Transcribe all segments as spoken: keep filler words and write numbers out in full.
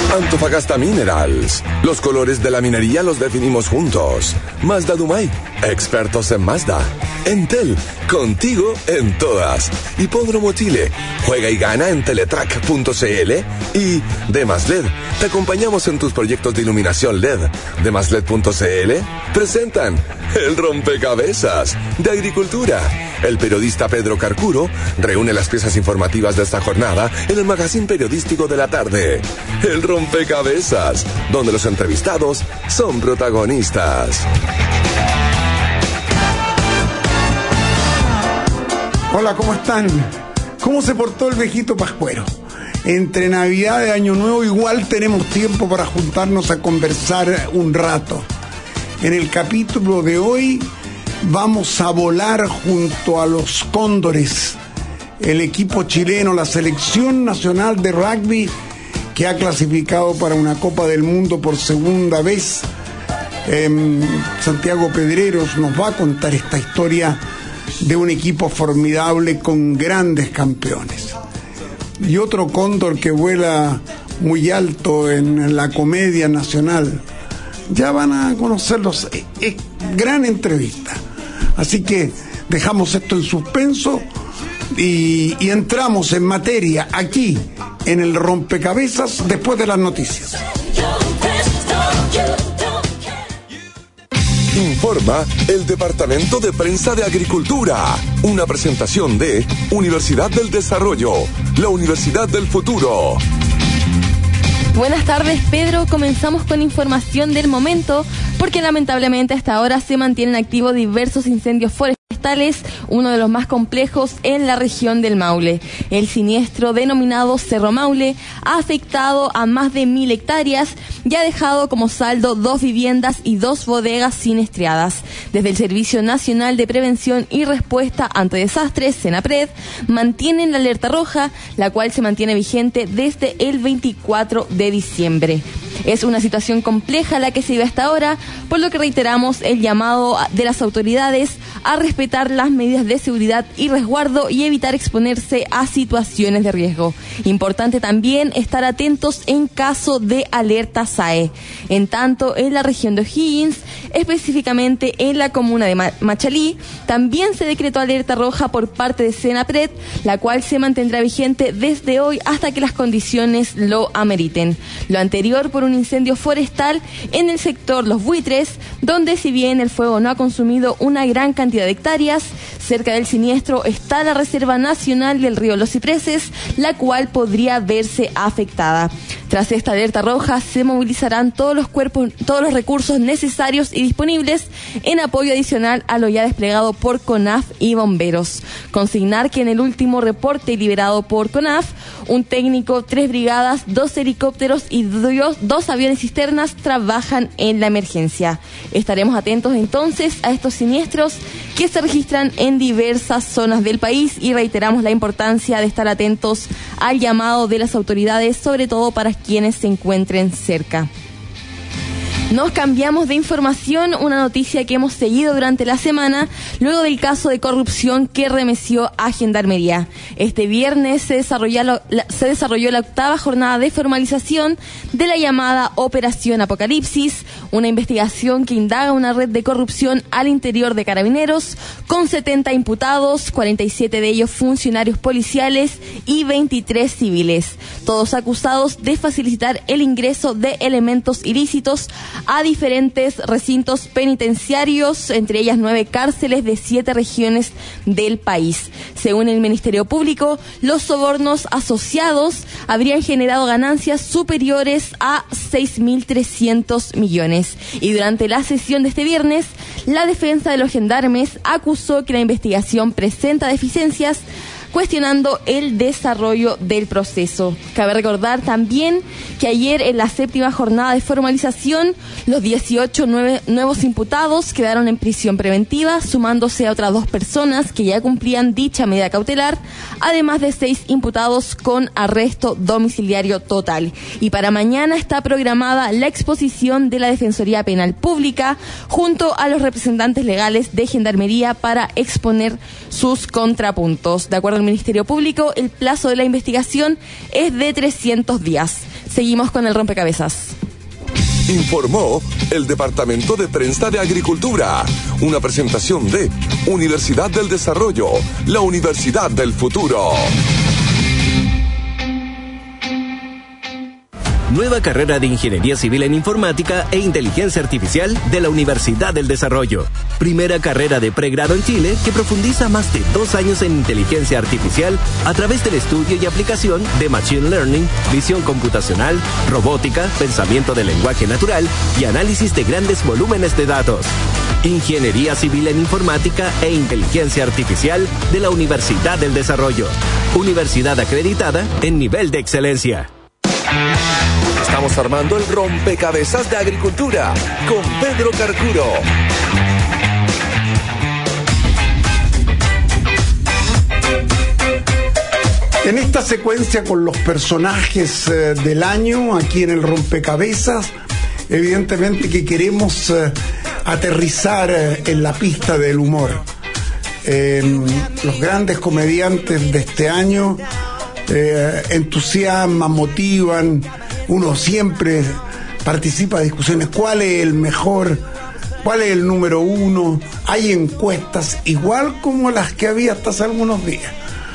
Antofagasta Minerals. Los colores de la minería los definimos juntos. Mazda Dumay, expertos en Mazda. Entel, contigo en todas. Hipódromo Chile, juega y gana en teletrack punto c l. Y Demas L E D, te acompañamos en tus proyectos de iluminación L E D. Demas L E D punto c l presentan el rompecabezas de Agricultura. El periodista Pedro Carcuro reúne las piezas informativas de esta jornada en el magazine periodístico de la tarde. El rompecabezas, donde los entrevistados son protagonistas. Hola, ¿cómo están? ¿Cómo se portó el viejito Pascuero? Entre Navidad y Año Nuevo igual tenemos tiempo para juntarnos a conversar un rato. En el capítulo de hoy vamos a volar junto a los Cóndores, el equipo chileno, la selección nacional de rugby que ha clasificado para una Copa del Mundo por segunda vez. Eh, Santiago Pedreros nos va a contar esta historia de un equipo formidable con grandes campeones. Y otro cóndor que vuela muy alto en la comedia nacional. Ya van a conocerlos. Es, es gran entrevista. Así que dejamos esto en suspenso y, y entramos en materia aquí en el rompecabezas después de las noticias. Informa el Departamento de Prensa de Agricultura. Una presentación de Universidad del Desarrollo, la Universidad del Futuro. Buenas tardes, Pedro. Comenzamos con información del momento, porque lamentablemente hasta ahora se mantienen activos diversos incendios forestales, uno de los más complejos en la región del Maule. El siniestro denominado Cerro Maule ha afectado a más de mil hectáreas y ha dejado como saldo dos viviendas y dos bodegas siniestradas. Desde el Servicio Nacional de Prevención y Respuesta ante Desastres, SENAPRED, mantienen la alerta roja, la cual se mantiene vigente desde el veinticuatro de diciembre. Es una situación compleja la que se vive hasta ahora, por lo que reiteramos el llamado de las autoridades a respetar las medidas de seguridad y resguardo y evitar exponerse a situaciones de riesgo. Importante también estar atentos en caso de alerta S A E. En tanto, en la región de O'Higgins, específicamente en la comuna de Machalí, también se decretó alerta roja por parte de SENAPRED, la cual se mantendrá vigente desde hoy hasta que las condiciones lo ameriten. Lo anterior por un incendio forestal en el sector Los Buitres, donde si bien el fuego no ha consumido una gran cantidad de hectáreas, cerca del siniestro está la Reserva Nacional del Río Los Cipreses, la cual podría verse afectada. Tras esta alerta roja se movilizarán todos los cuerpos, todos los recursos necesarios y disponibles en apoyo adicional a lo ya desplegado por CONAF y bomberos. Consignar que en el último reporte liberado por CONAF, un técnico, tres brigadas, dos helicópteros y dos, dos aviones cisternas trabajan en la emergencia. Estaremos atentos entonces a estos siniestros que se registran en diversas zonas del país y reiteramos la importancia de estar atentos al llamado de las autoridades, sobre todo para quienes se encuentren cerca. Nos cambiamos de información, una noticia que hemos seguido durante la semana, luego del caso de corrupción que remeció a Gendarmería. Este viernes se desarrolló la, se desarrolló la octava jornada de formalización de la llamada Operación Apocalipsis, una investigación que indaga una red de corrupción al interior de Carabineros, con setenta imputados, cuarenta y siete de ellos funcionarios policiales y veintitrés civiles, todos acusados de facilitar el ingreso de elementos ilícitos a diferentes recintos penitenciarios, entre ellas nueve cárceles de siete regiones del país. Según el Ministerio Público, los sobornos asociados habrían generado ganancias superiores a seis mil trescientos millones. Y durante la sesión de este viernes, la defensa de los gendarmes acusó que la investigación presenta deficiencias, cuestionando el desarrollo del proceso. Cabe recordar también que ayer, en la séptima jornada de formalización, los dieciocho nueve, nuevos imputados quedaron en prisión preventiva, sumándose a otras dos personas que ya cumplían dicha medida cautelar, además de seis imputados con arresto domiciliario total. Y para mañana está programada la exposición de la Defensoría Penal Pública junto a los representantes legales de Gendarmería para exponer sus contrapuntos. De acuerdo al Ministerio Público, el plazo de la investigación es de trescientos días. Seguimos con el rompecabezas. Informó el Departamento de Prensa de Agricultura. Una presentación de Universidad del Desarrollo, la Universidad del Futuro. Nueva carrera de Ingeniería Civil en Informática e Inteligencia Artificial de la Universidad del Desarrollo. Primera carrera de pregrado en Chile que profundiza más de dos años en inteligencia artificial a través del estudio y aplicación de Machine Learning, visión computacional, robótica, pensamiento del lenguaje natural y análisis de grandes volúmenes de datos. Ingeniería Civil en Informática e Inteligencia Artificial de la Universidad del Desarrollo. Universidad acreditada en nivel de excelencia. Estamos armando el rompecabezas de agricultura con Pedro Carcuro. En esta secuencia con los personajes eh, del año, aquí en el rompecabezas, evidentemente que queremos eh, aterrizar eh, en la pista del humor. Eh, los grandes comediantes de este año eh, entusiasman, motivan. Uno siempre participa de discusiones. ¿Cuál es el mejor? ¿Cuál es el número uno? Hay encuestas igual como las que había hasta hace algunos días.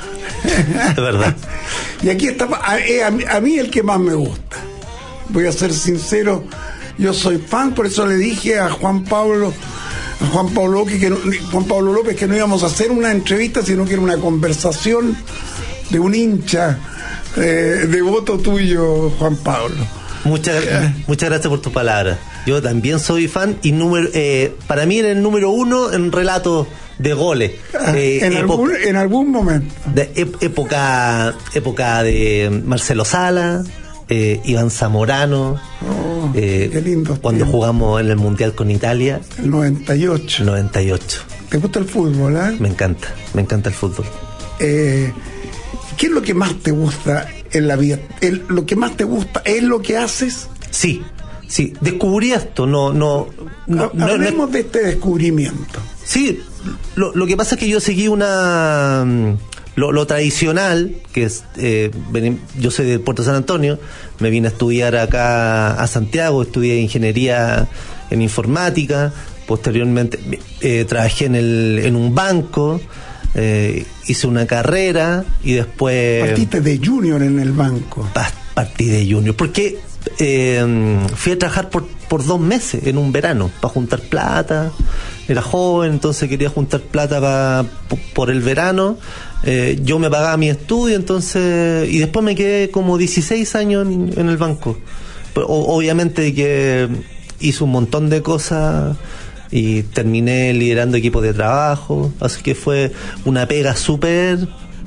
Es verdad. Y aquí está, a, a, a mí el que más me gusta. Voy a ser sincero, yo soy fan, por eso le dije a Juan Pablo, a Juan Pablo López que no, Juan Pablo López que no íbamos a hacer una entrevista, sino que era una conversación de un hincha. Eh, devoto tuyo, Juan Pablo. Muchas, muchas gracias por tus palabras. Yo también soy fan y número, eh, para mí era el número uno en relatos de goles. Eh, en, época, algún, en algún momento. De ep- época, época de Marcelo Sala, eh, Iván Zamorano. Oh, eh, qué lindo. Cuando tiempo. Jugamos en el Mundial con Italia. El noventa y ocho. noventa y ocho. ¿Te gusta el fútbol, eh? Me encanta, me encanta el fútbol. Eh, ¿Qué es lo que más te gusta en la vida? El, ¿Lo que más te gusta es lo que haces? Sí, sí. Descubrí esto, no, no. no, no Hablemos no, de este descubrimiento. Sí, lo, lo que pasa es que yo seguí una. Lo, lo tradicional, que es. Eh, yo soy de Puerto San Antonio, me vine a estudiar acá a Santiago, estudié ingeniería en informática, posteriormente eh, trabajé en, el, en un banco. Eh, hice una carrera y después partiste de junior en el banco. Pa- partí de junior porque eh, fui a trabajar por, por dos meses en un verano para juntar plata. Era joven, entonces quería juntar plata pa, p- por el verano. Eh, yo me pagaba mi estudio, entonces, y después me quedé como dieciséis años en, en el banco. Pero, o, obviamente que hice un montón de cosas y terminé liderando equipos de trabajo, así que fue una pega súper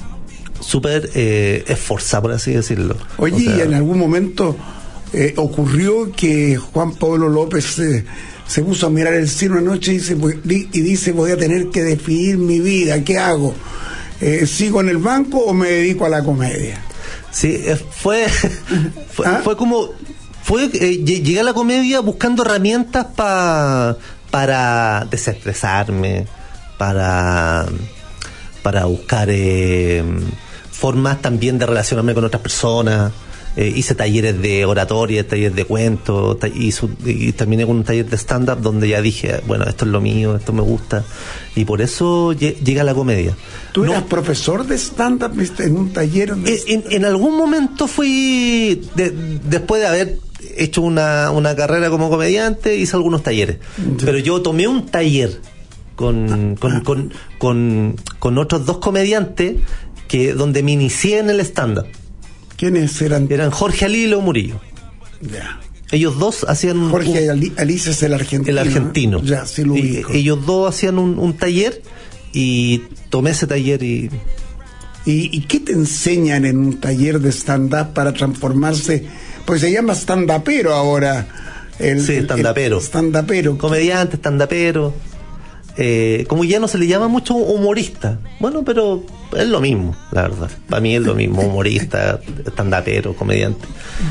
súper eh, esforzada, por así decirlo. Oye, o sea, ¿y en algún momento eh, ocurrió que Juan Pablo López eh, se puso a mirar el cielo una noche y dice, y dice voy a tener que definir mi vida, ¿qué hago? Eh, ¿sigo en el banco o me dedico a la comedia? Sí, eh, fue fue, ¿Ah? fue como fue eh, llegué a la comedia buscando herramientas pa, para desestresarme, para para buscar eh, formas también de relacionarme con otras personas. Eh, hice talleres de oratoria, talleres de cuentos, ta- y, su- y terminé con un taller de stand-up donde ya dije, bueno, esto es lo mío, esto me gusta, y por eso lle- llega la comedia. ¿Tú No, eras profesor de stand-up en un taller? De... en, en algún momento fui, de, después de haber hecho una, una carrera como comediante, hice algunos talleres, Sí. pero yo tomé un taller con, con, con, con, con otros dos comediantes que donde me inicié en el stand-up. ¿Quiénes eran? Eran Jorge Ali y Leo Murillo. Ya. Ellos dos hacían Jorge un, Ali- Alice es el argentino. el argentino. ¿No? Ya, sí lo Y- ubico. ellos dos hacían un, un taller y tomé ese taller y ¿Y, ¿Y qué te enseñan en un taller de stand-up para transformarse? Pues se llama stand-upero ahora. El, Sí, el- stand-upero. el stand-upero. comediante, stand-upero. Eh, como ya no se le llama mucho humorista. Bueno, pero es lo mismo, la verdad. Para mí es lo mismo, humorista, stand-upero, comediante.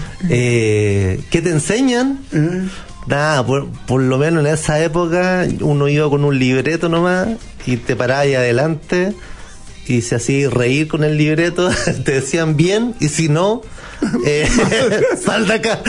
Eh, ¿Qué te enseñan? ¿Eh? Nada, por, por lo menos en esa época uno iba con un libreto nomás y te parabas ahí adelante y se hacía reír con el libreto, te decían bien y si no, Eh, sal de acá.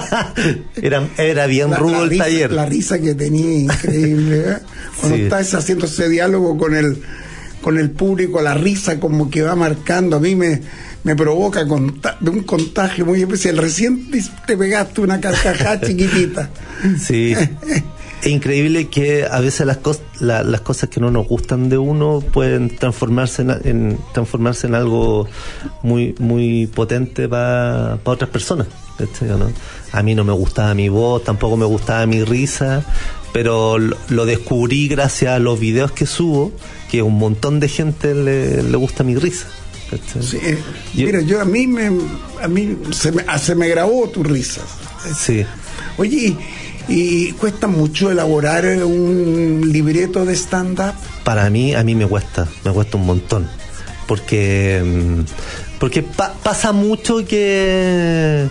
era, era bien la, rudo la el risa, taller. La risa que tenía, increíble, ¿eh? Cuando Sí. estás haciendo ese diálogo con el, con el público, la risa como que va marcando, a mí me, me provoca conta- un contagio muy especial. Recién te pegaste una carcajada chiquitita. Sí. Es increíble que a veces las, cos- la, las cosas que no nos gustan de uno pueden transformarse en, en transformarse en algo muy muy potente para pa otras personas, ¿cachai, no? A mí no me gustaba mi voz, tampoco me gustaba mi risa, pero lo, lo descubrí gracias a los videos que subo, que a un montón de gente le, le gusta mi risa, ¿cachai? Sí, Yo- mira, yo a mí me, a mí se me, se me grabó tu risa. Sí. Oye, y, y cuesta mucho elaborar un libreto de stand-up. Para mí, a mí me cuesta, me cuesta un montón. Porque mm, porque pa- pasa mucho que,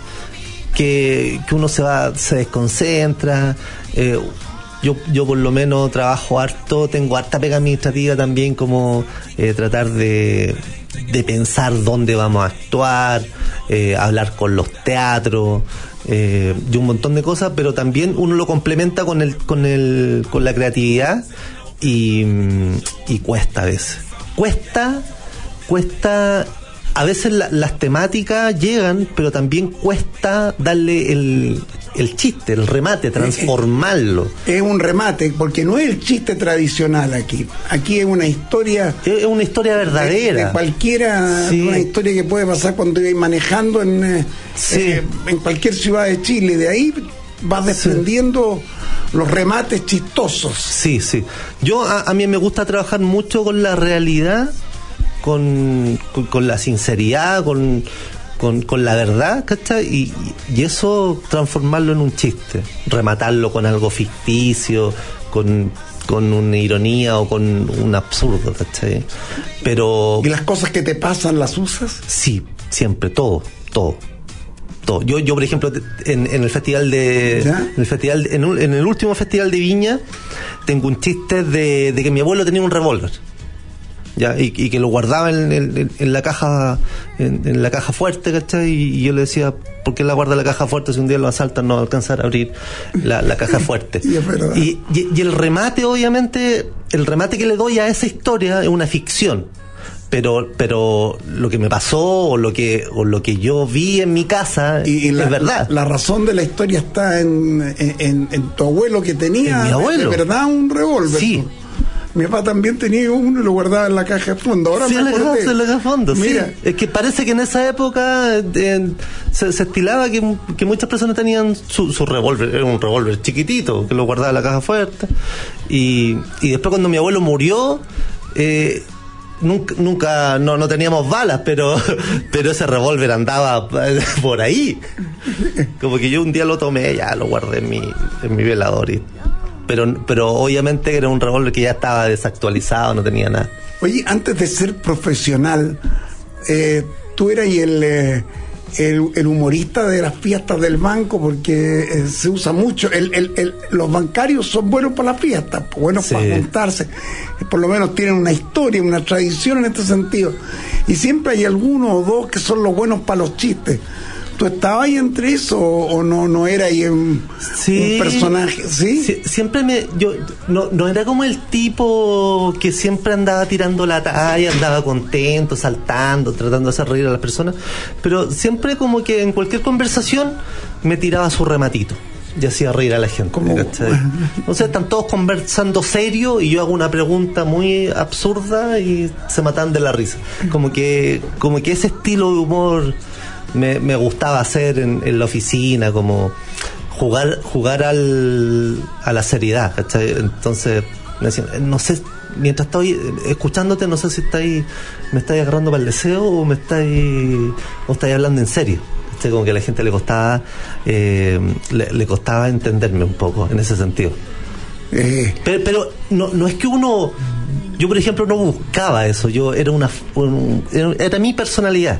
que que uno se va, se desconcentra. Eh, yo, yo por lo menos trabajo harto, tengo harta pega administrativa también, como eh, tratar de, de pensar dónde vamos a actuar, eh, hablar con los teatros, eh, y un montón de cosas, pero también uno lo complementa con el, con el, con la creatividad y, y cuesta a veces. Cuesta, cuesta, a veces la, las temáticas llegan, pero también cuesta darle el, el chiste, el remate, transformarlo. Es un remate, porque no es el chiste tradicional aquí. Aquí es una historia... Es una historia verdadera. De, de cualquiera, Sí. una historia que puede pasar cuando ibas manejando en, eh, Sí. eh, en cualquier ciudad de Chile. De ahí vas desprendiendo los remates chistosos. Sí, sí. Yo, a, a mí me gusta trabajar mucho con la realidad, con, con, con la sinceridad, con, con, con la verdad, ¿cachai? Y, y eso transformarlo en un chiste, rematarlo con algo ficticio, con, con una ironía o con un absurdo, ¿cachai? Pero ¿Y las cosas que te pasan las usas? sí, siempre, todo, todo. Todo. Yo, yo por ejemplo, en, en el festival de, ¿Ya? en el festival, en, un- en el último festival de Viña, tengo un chiste de, de que mi abuelo tenía un revólver, ya, y, y que lo guardaba en, en, en la caja, en, en la caja fuerte, ¿cachai? Y, y yo le decía, ¿por qué la guarda en la caja fuerte si un día lo asaltan no va a alcanzar a abrir la, la caja fuerte? Y es verdad. y, y, y el remate, obviamente, el remate que le doy a esa historia es una ficción. Pero pero lo que me pasó o lo que o lo que yo vi en mi casa Y, y la, es verdad. La, la razón de la historia está en, en, en tu abuelo, que tenía En mi abuelo. de verdad un revólver. Sí. Mi papá también tenía uno y lo guardaba en la caja de fondo. Ahora Sí, me en la caja, acordé. en la caja de fondo, sí. Mira, Es que parece que en esa época eh, se, se estilaba que, que muchas personas tenían su, su revólver, era un revólver chiquitito, que lo guardaba en la caja fuerte. Y, y después cuando mi abuelo murió, eh, nunca, nunca no, no teníamos balas, pero, pero ese revólver andaba por ahí. Como que yo un día lo tomé, ya lo guardé en mi, en mi velador y... Pero, pero obviamente era un revólver que ya estaba desactualizado, no tenía nada. oye, antes de ser profesional, eh, tú eras el, eh, el, el humorista de las fiestas del banco, porque eh, se usa mucho. El, el, el, los bancarios son buenos para las fiestas, buenos Sí. para juntarse. Eh, Por lo menos tienen una historia, una tradición en este sentido. Y siempre hay alguno o dos que son los buenos para los chistes. ¿Tú estabas ahí entre eso o, o no, no era ahí un, Sí. un personaje? ¿Sí? Sie- siempre me yo no, no era como el tipo que siempre andaba tirando la talla, andaba contento, saltando, tratando de hacer reír a las personas, pero siempre como que en cualquier conversación me tiraba su rematito y hacía reír a la gente. Como- ¿cachai? O sea, están todos conversando serio y yo hago una pregunta muy absurda y se matan de la risa. Como que como que ese estilo de humor me, me gustaba hacer en, en la oficina, como jugar jugar al, a la seriedad, ¿cachai? Entonces me decían, no sé, mientras estoy escuchándote, no sé si estáis, me estáis agarrando para el deseo o me estáis, o estáis hablando en serio. ¿Cachai? Como que a la gente le costaba eh, le, le costaba entenderme un poco en ese sentido. Eh, Pero, pero no, no es que uno, yo por ejemplo no buscaba eso, yo era una, un- era, era mi personalidad.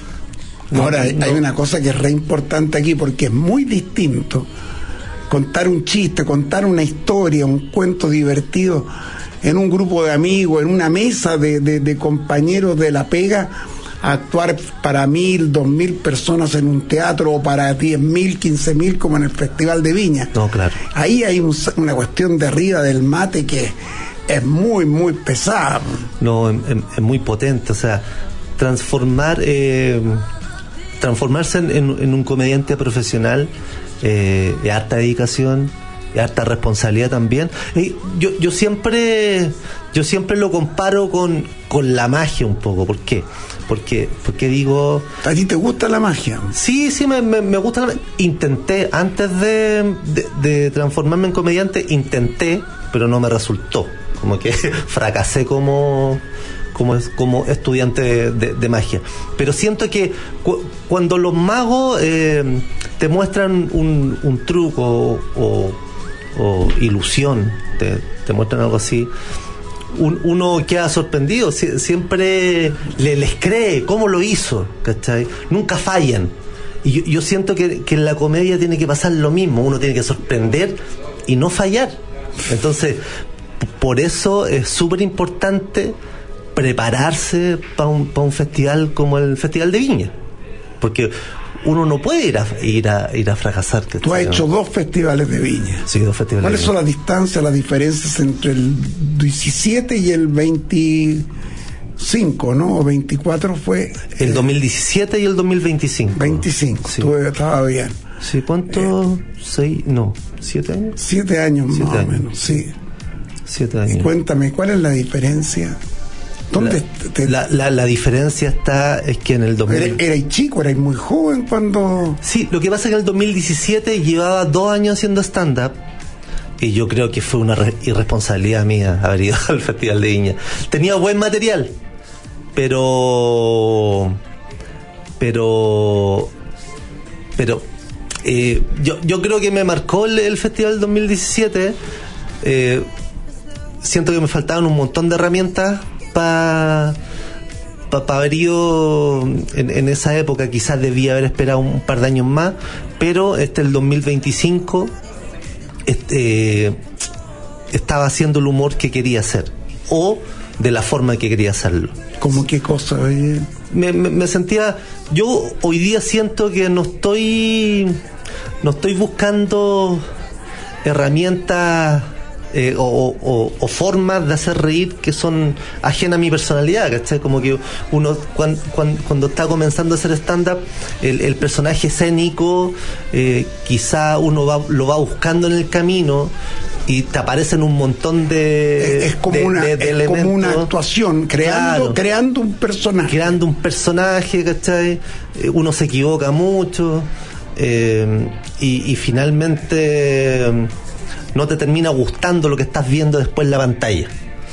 No, Ahora, hay, no. hay una cosa que es re importante aquí, porque es muy distinto contar un chiste, contar una historia, un cuento divertido en un grupo de amigos, en una mesa de, de, de compañeros de la pega, a actuar para mil, dos mil personas en un teatro o para diez mil, quince mil como en el Festival de Viña. No, claro. Ahí hay un, una cuestión de arriba del mate que es muy, muy pesada. No, es, es muy potente, o sea, transformar, eh, transformarse en, en, en un comediante profesional eh, es harta dedicación, es harta responsabilidad también. Y yo, yo siempre, yo siempre lo comparo con, con la magia un poco. ¿Por qué? Porque, porque digo... ¿A ti te gusta la magia? Sí, sí, me, me, me gusta la magia. Intenté, antes de, de, de transformarme en comediante, intenté, pero no me resultó. Como que fracasé como... Como, como estudiante de, de, de magia. Pero siento que cu- cuando los magos eh, te muestran un, un truco o, o ilusión, te, te muestran algo así, un, uno queda sorprendido, Sie- siempre le, les cree cómo lo hizo, ¿cachai? Nunca fallan. Y yo, yo siento que, que en la comedia tiene que pasar lo mismo, uno tiene que sorprender y no fallar. Entonces, p- por eso es súper importante prepararse para un, pa un festival como el Festival de Viña, porque uno no puede ir a ir a, ir a fracasar. Tú has hecho dos festivales de Viña. Sí, dos festivales. ¿Cuáles son las distancias, las diferencias entre el diecisiete y el veinticinco, no? ¿O veinticuatro fue? El dos mil diecisiete y el dos mil veinticinco. veinticinco, sí. tú estabas bien. Sí, ¿cuánto? Eh, ¿Seis? No, ¿siete años? Siete años Siete más años. o menos, sí. Siete años. Y cuéntame, ¿cuál es la diferencia? ¿Dónde la, te, la, la, la diferencia está es que en el dos mil... Era, erais chico, erais muy joven cuando... Sí, lo que pasa es que en el dos mil diecisiete llevaba dos años haciendo stand-up y yo creo que fue una re- irresponsabilidad mía haber ido al Festival de Viña. Tenía buen material, pero... Pero... Pero... Eh, yo, yo creo que me marcó el, el Festival del dos mil diecisiete. Eh, siento que me faltaban un montón de herramientas para pa, pa haber ido en, en esa época. Quizás debía haber esperado un par de años más, pero este el dos mil veinticinco este, eh, estaba haciendo el humor que quería hacer o de la forma que quería hacerlo. ¿Cómo qué cosa? Oye? Me, me, me sentía, yo hoy día siento que no estoy no estoy buscando herramientas Eh, o, o, o formas de hacer reír que son ajenas a mi personalidad, ¿cachai? Como que uno cuando, cuando, cuando está comenzando a hacer stand-up, el, el personaje escénico eh, quizá uno va, lo va buscando en el camino y te aparecen un montón de es como de, una de, de es elementos, como una actuación creando claro, creando un personaje creando un personaje, ¿cachai? Eh, uno se equivoca mucho eh, y, y finalmente eh, no te termina gustando lo que estás viendo después en la pantalla.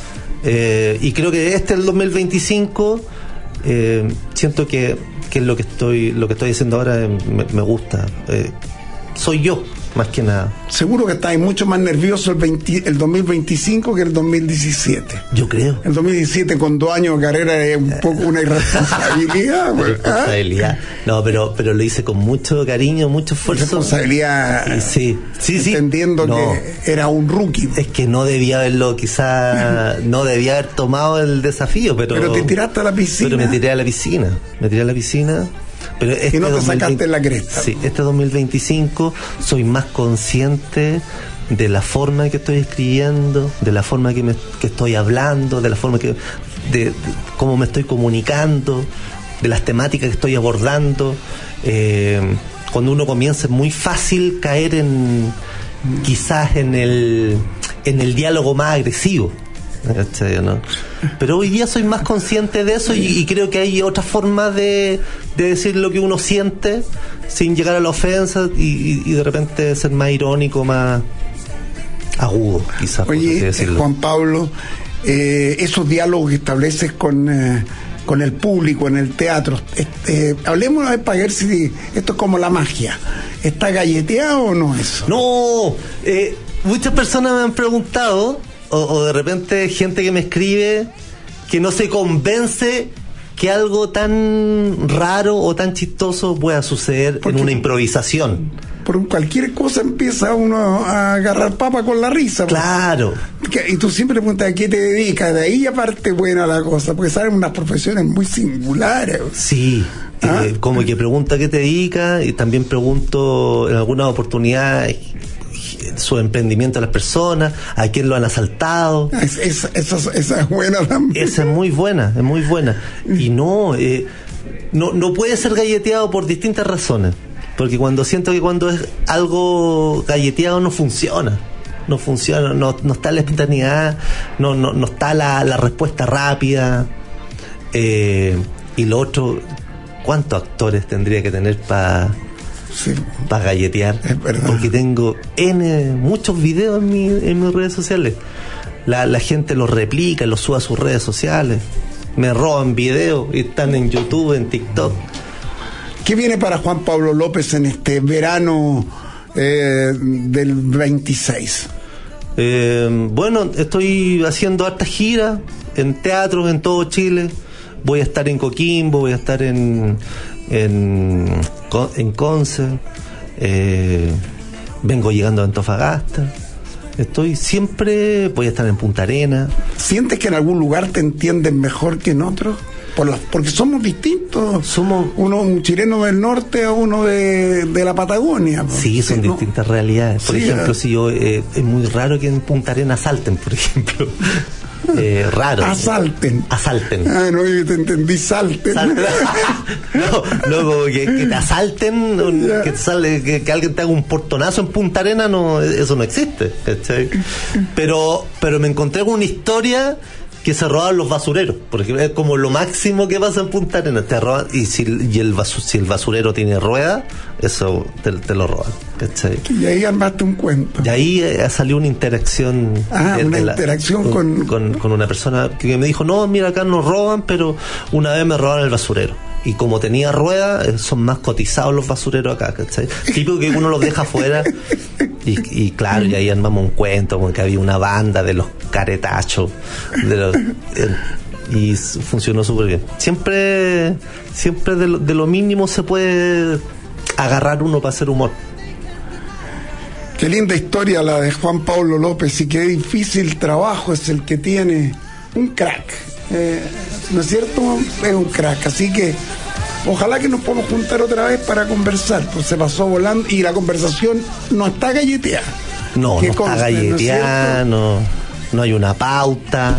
Eh, y creo que este, el dos mil veinticinco, eh, siento que, que lo que estoy lo que estoy haciendo ahora eh, me, me gusta. Eh, soy yo, más que nada. Seguro que estáis mucho más nervioso el, veinte, el dos mil veinticinco que el dos mil diecisiete. Yo creo. El dos mil diecisiete con dos años de carrera es un poco una irresponsabilidad. Una responsabilidad. No, pero pero lo hice con mucho cariño, mucho esfuerzo. Responsabilidad. Sí, sí, sí. Entendiendo no, que era un rookie. Es que no debía haberlo, quizá no debía haber tomado el desafío, pero... Pero te tiraste a la piscina. Pero me tiré a la piscina, me tiré a la piscina. Pero este y no te dos mil veinte, sacaste la cresta. Sí, este dos mil veinticinco soy más consciente de la forma que estoy escribiendo, de la forma que, me, que estoy hablando, de la forma que de, de cómo me estoy comunicando, de las temáticas que estoy abordando. Eh, cuando uno comienza es muy fácil caer en quizás en el en el diálogo más agresivo, ¿no? Pero hoy día soy más consciente de eso y, y creo que hay otra forma de, de decir lo que uno siente sin llegar a la ofensa y, y, y de repente ser más irónico, más agudo, quizás. Oye, Juan Pablo, eh, esos diálogos que estableces con eh, con el público en el teatro, este, hablemos una vez para ver si esto es como la magia, ¿está galleteado o no eso? No, eh, muchas personas me han preguntado, o, o de repente gente que me escribe que no se convence que algo tan raro o tan chistoso pueda suceder en una improvisación. por cualquier cosa empieza uno a agarrar papa con la risa. Claro. Porque, y tú siempre preguntas a qué te dedicas, de ahí aparte buena la cosa, porque salen unas profesiones muy singulares. Sí. ¿Ah? Eh, como que pregunta a qué te dedicas, y también pregunto en algunas oportunidades su emprendimiento a las personas, a quién lo han asaltado. Es, es, esa, esa es buena también. Esa es muy buena, es muy buena. Y no, eh, no, no puede ser galleteado por distintas razones. Porque cuando siento que cuando es algo galleteado no funciona. No funciona, no, no está la espontaneidad, no, no, no está la, la respuesta rápida. Eh, y lo otro, ¿cuántos actores tendría que tener para sí, para galletear? Es verdad. Porque tengo N, muchos videos en, mi, en mis redes sociales. La, la gente los replica, los sube a sus redes sociales. Me roban videos y están en YouTube, en TikTok. ¿Qué viene para Juan Pablo López en este verano eh, del veintiséis? Eh, bueno, estoy haciendo hartas giras en teatros en todo Chile. Voy a estar en Coquimbo, voy a estar en en, en Conce, eh, vengo llegando a Antofagasta. Estoy siempre, voy a estar en Punta Arenas. ¿Sientes que en algún lugar te entienden mejor que en otros? Por la, porque somos distintos. Somos uno un chileno del norte a uno de, de la Patagonia. Sí, son sí, distintas ¿no? realidades. Por sí, ejemplo, si yo eh, es muy raro que en Punta Arenas salten, por ejemplo. Eh, raro. Asalten. Asalten. Ah, no, yo te entendí, salten. Salten. no, no, como que, que te asalten, un, yeah. que, te sale, que, que alguien te haga un portonazo en Punta Arenas, no, eso no existe, ¿cachai? Pero, pero me encontré con una historia que se robaban los basureros, porque es como lo máximo que pasa en Punta Arenas, te roban, y si, y el, basu, si el basurero tiene rueda, eso te, te lo roban, ¿cachai? Y ahí armaste un cuento. Y ahí eh, salió una interacción. Ah, de, una de la, interacción con... con... con una persona que me dijo, no, mira, acá nos roban, pero una vez me robaron el basurero. Y como tenía rueda, son más cotizados los basureros acá, ¿cachai? Típico que uno los deja afuera. Y, y claro, y ahí armamos un cuento, porque había una banda de los caretachos. De los, eh, y funcionó súper bien. Siempre, siempre de lo, de lo mínimo se puede agarrar uno para hacer humor. Qué linda historia la de Juan Pablo López, y qué difícil trabajo es el que tiene un crack. Eh, ¿no es cierto? Es un crack, así que ojalá que nos podamos juntar otra vez para conversar, pues se pasó volando y la conversación no está galleteada. No, no está galleteada, no, no, no hay una pauta.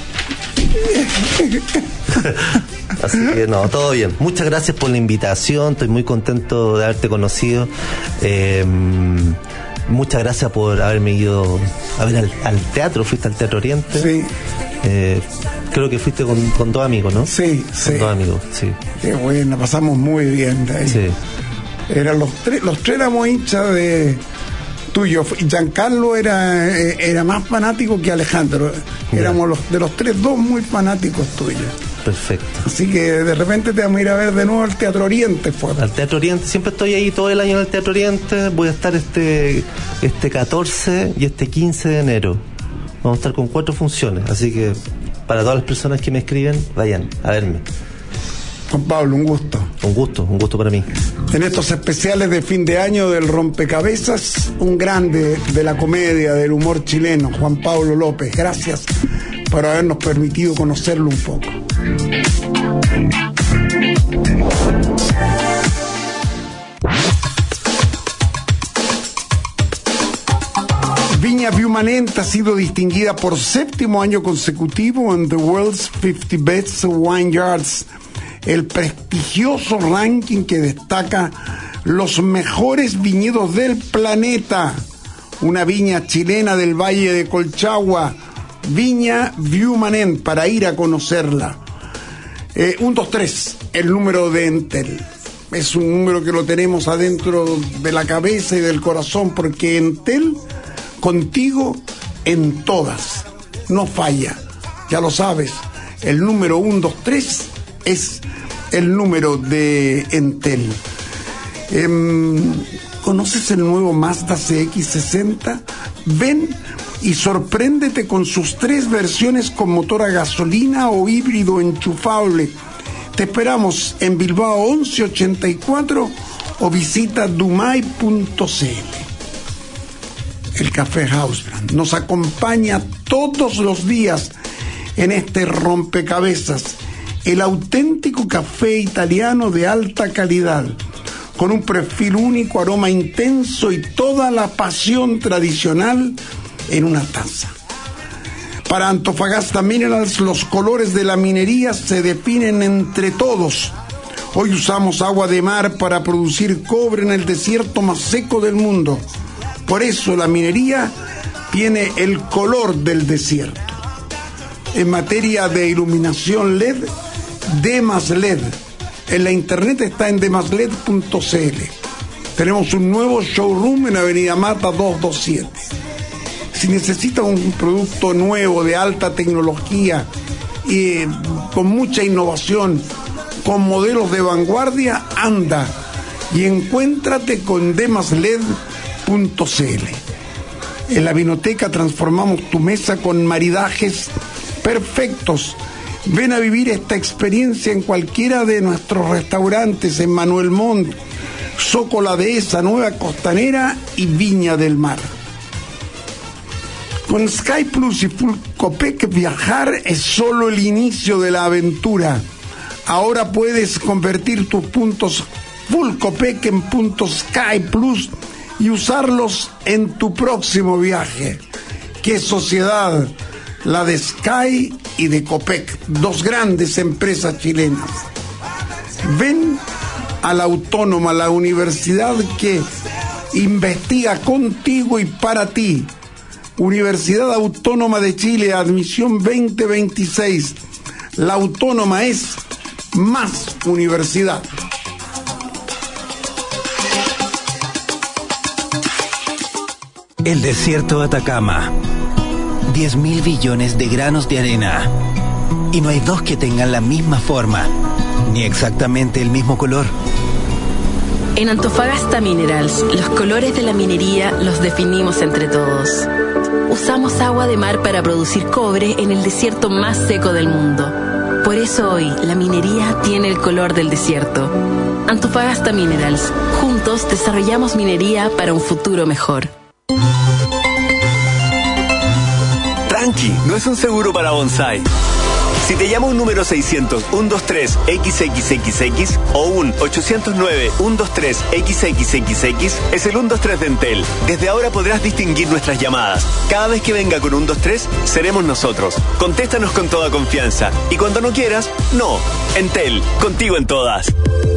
Así que no, todo bien. Muchas gracias por la invitación, estoy muy contento de haberte conocido. Eh, muchas gracias por haberme ido a ver al, al teatro, fuiste al Teatro Oriente. Sí. Eh, creo que fuiste con, con dos amigos, ¿no? Sí, con sí. dos amigos, sí. Qué bueno, pasamos muy bien de ahí. Sí. Eran los tres, los tres éramos hinchas de tuyo. Giancarlo era, era más fanático que Alejandro. Éramos los, de los tres, dos muy fanáticos tuyos. Perfecto. Así que de repente te vamos a ir a ver de nuevo al Teatro Oriente. Fue. Al Teatro Oriente, siempre estoy ahí todo el año en el Teatro Oriente. Voy a estar este, este catorce y este quince de enero. Vamos a estar con cuatro funciones, así que para todas las personas que me escriben, vayan a verme. Juan Pablo, un gusto. Un gusto, un gusto para mí. En estos especiales de fin de año del Rompecabezas, un grande de la comedia, del humor chileno, Juan Pablo López. Gracias por habernos permitido conocerlo un poco. Viña Viumanent ha sido distinguida por séptimo año consecutivo en The World's cincuenta Best Vineyards, el prestigioso ranking que destaca los mejores viñedos del planeta. Una viña chilena del Valle de Colchagua, Viña Viumanent, para ir a conocerla. Eh, un, dos, tres, el número de Entel. Es un número que lo tenemos adentro de la cabeza y del corazón, porque Entel, contigo en todas, no falla. Ya lo sabes, el número uno, dos, tres es el número de Entel. Eh, ¿Conoces el nuevo Mazda C X sesenta? Ven y sorpréndete con sus tres versiones con motor a gasolina o híbrido enchufable. Te esperamos en Bilbao once ochenta y cuatro o visita dumay punto c l. El Café Hausbrand nos acompaña todos los días en este rompecabezas, el auténtico café italiano de alta calidad, con un perfil único, aroma intenso y toda la pasión tradicional en una taza. Para Antofagasta Minerals, los colores de la minería se definen entre todos. Hoy usamos agua de mar para producir cobre en el desierto más seco del mundo. Por eso la minería tiene el color del desierto. En materia de iluminación L E D, Demas L E D. En la internet está en demas led punto c l. Tenemos un nuevo showroom en Avenida Mata doscientos veintisiete. Si necesita un producto nuevo de alta tecnología y eh, con mucha innovación, con modelos de vanguardia, anda y encuéntrate con demas led punto c l. En la vinoteca transformamos tu mesa con maridajes perfectos. Ven a vivir esta experiencia en cualquiera de nuestros restaurantes en Manuel Montt, Zócola Dehesa, Nueva Costanera y Viña del Mar. Con Sky Plus y Full Copec, viajar es solo el inicio de la aventura. Ahora puedes convertir tus puntos Full Copec en puntos Sky Plus y usarlos en tu próximo viaje. ¡Qué sociedad! La de Sky y de Copec, dos grandes empresas chilenas. Ven a la Autónoma, la universidad que investiga contigo y para ti. Universidad Autónoma de Chile, admisión veinte veintiséis. La Autónoma es más universidad. El desierto de Atacama. diez mil billones de granos de arena. Y no hay dos que tengan la misma forma, ni exactamente el mismo color. En Antofagasta Minerals, los colores de la minería los definimos entre todos. Usamos agua de mar para producir cobre en el desierto más seco del mundo. Por eso hoy, la minería tiene el color del desierto. Antofagasta Minerals. Juntos desarrollamos minería para un futuro mejor. Tranqui, no es un seguro para bonsai. Si te llama un número seiscientos, ciento veintitrés, equis equis equis equis o un ochocientos nueve, ciento veintitrés, equis equis equis equis, es el ciento veintitrés de Entel. Desde ahora podrás distinguir nuestras llamadas. Cada vez que venga con ciento veintitrés, seremos nosotros. Contéstanos con toda confianza. Y cuando no quieras, no. Entel, contigo en todas.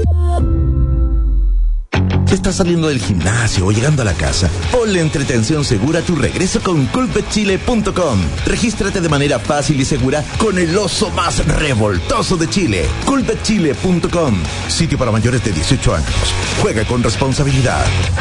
Si estás saliendo del gimnasio o llegando a la casa, ponle entretención segura a tu regreso con culpet chile punto com. Regístrate de manera fácil y segura con el oso más revoltoso de Chile. culpet chile punto com. Sitio para mayores de dieciocho años. Juega con responsabilidad.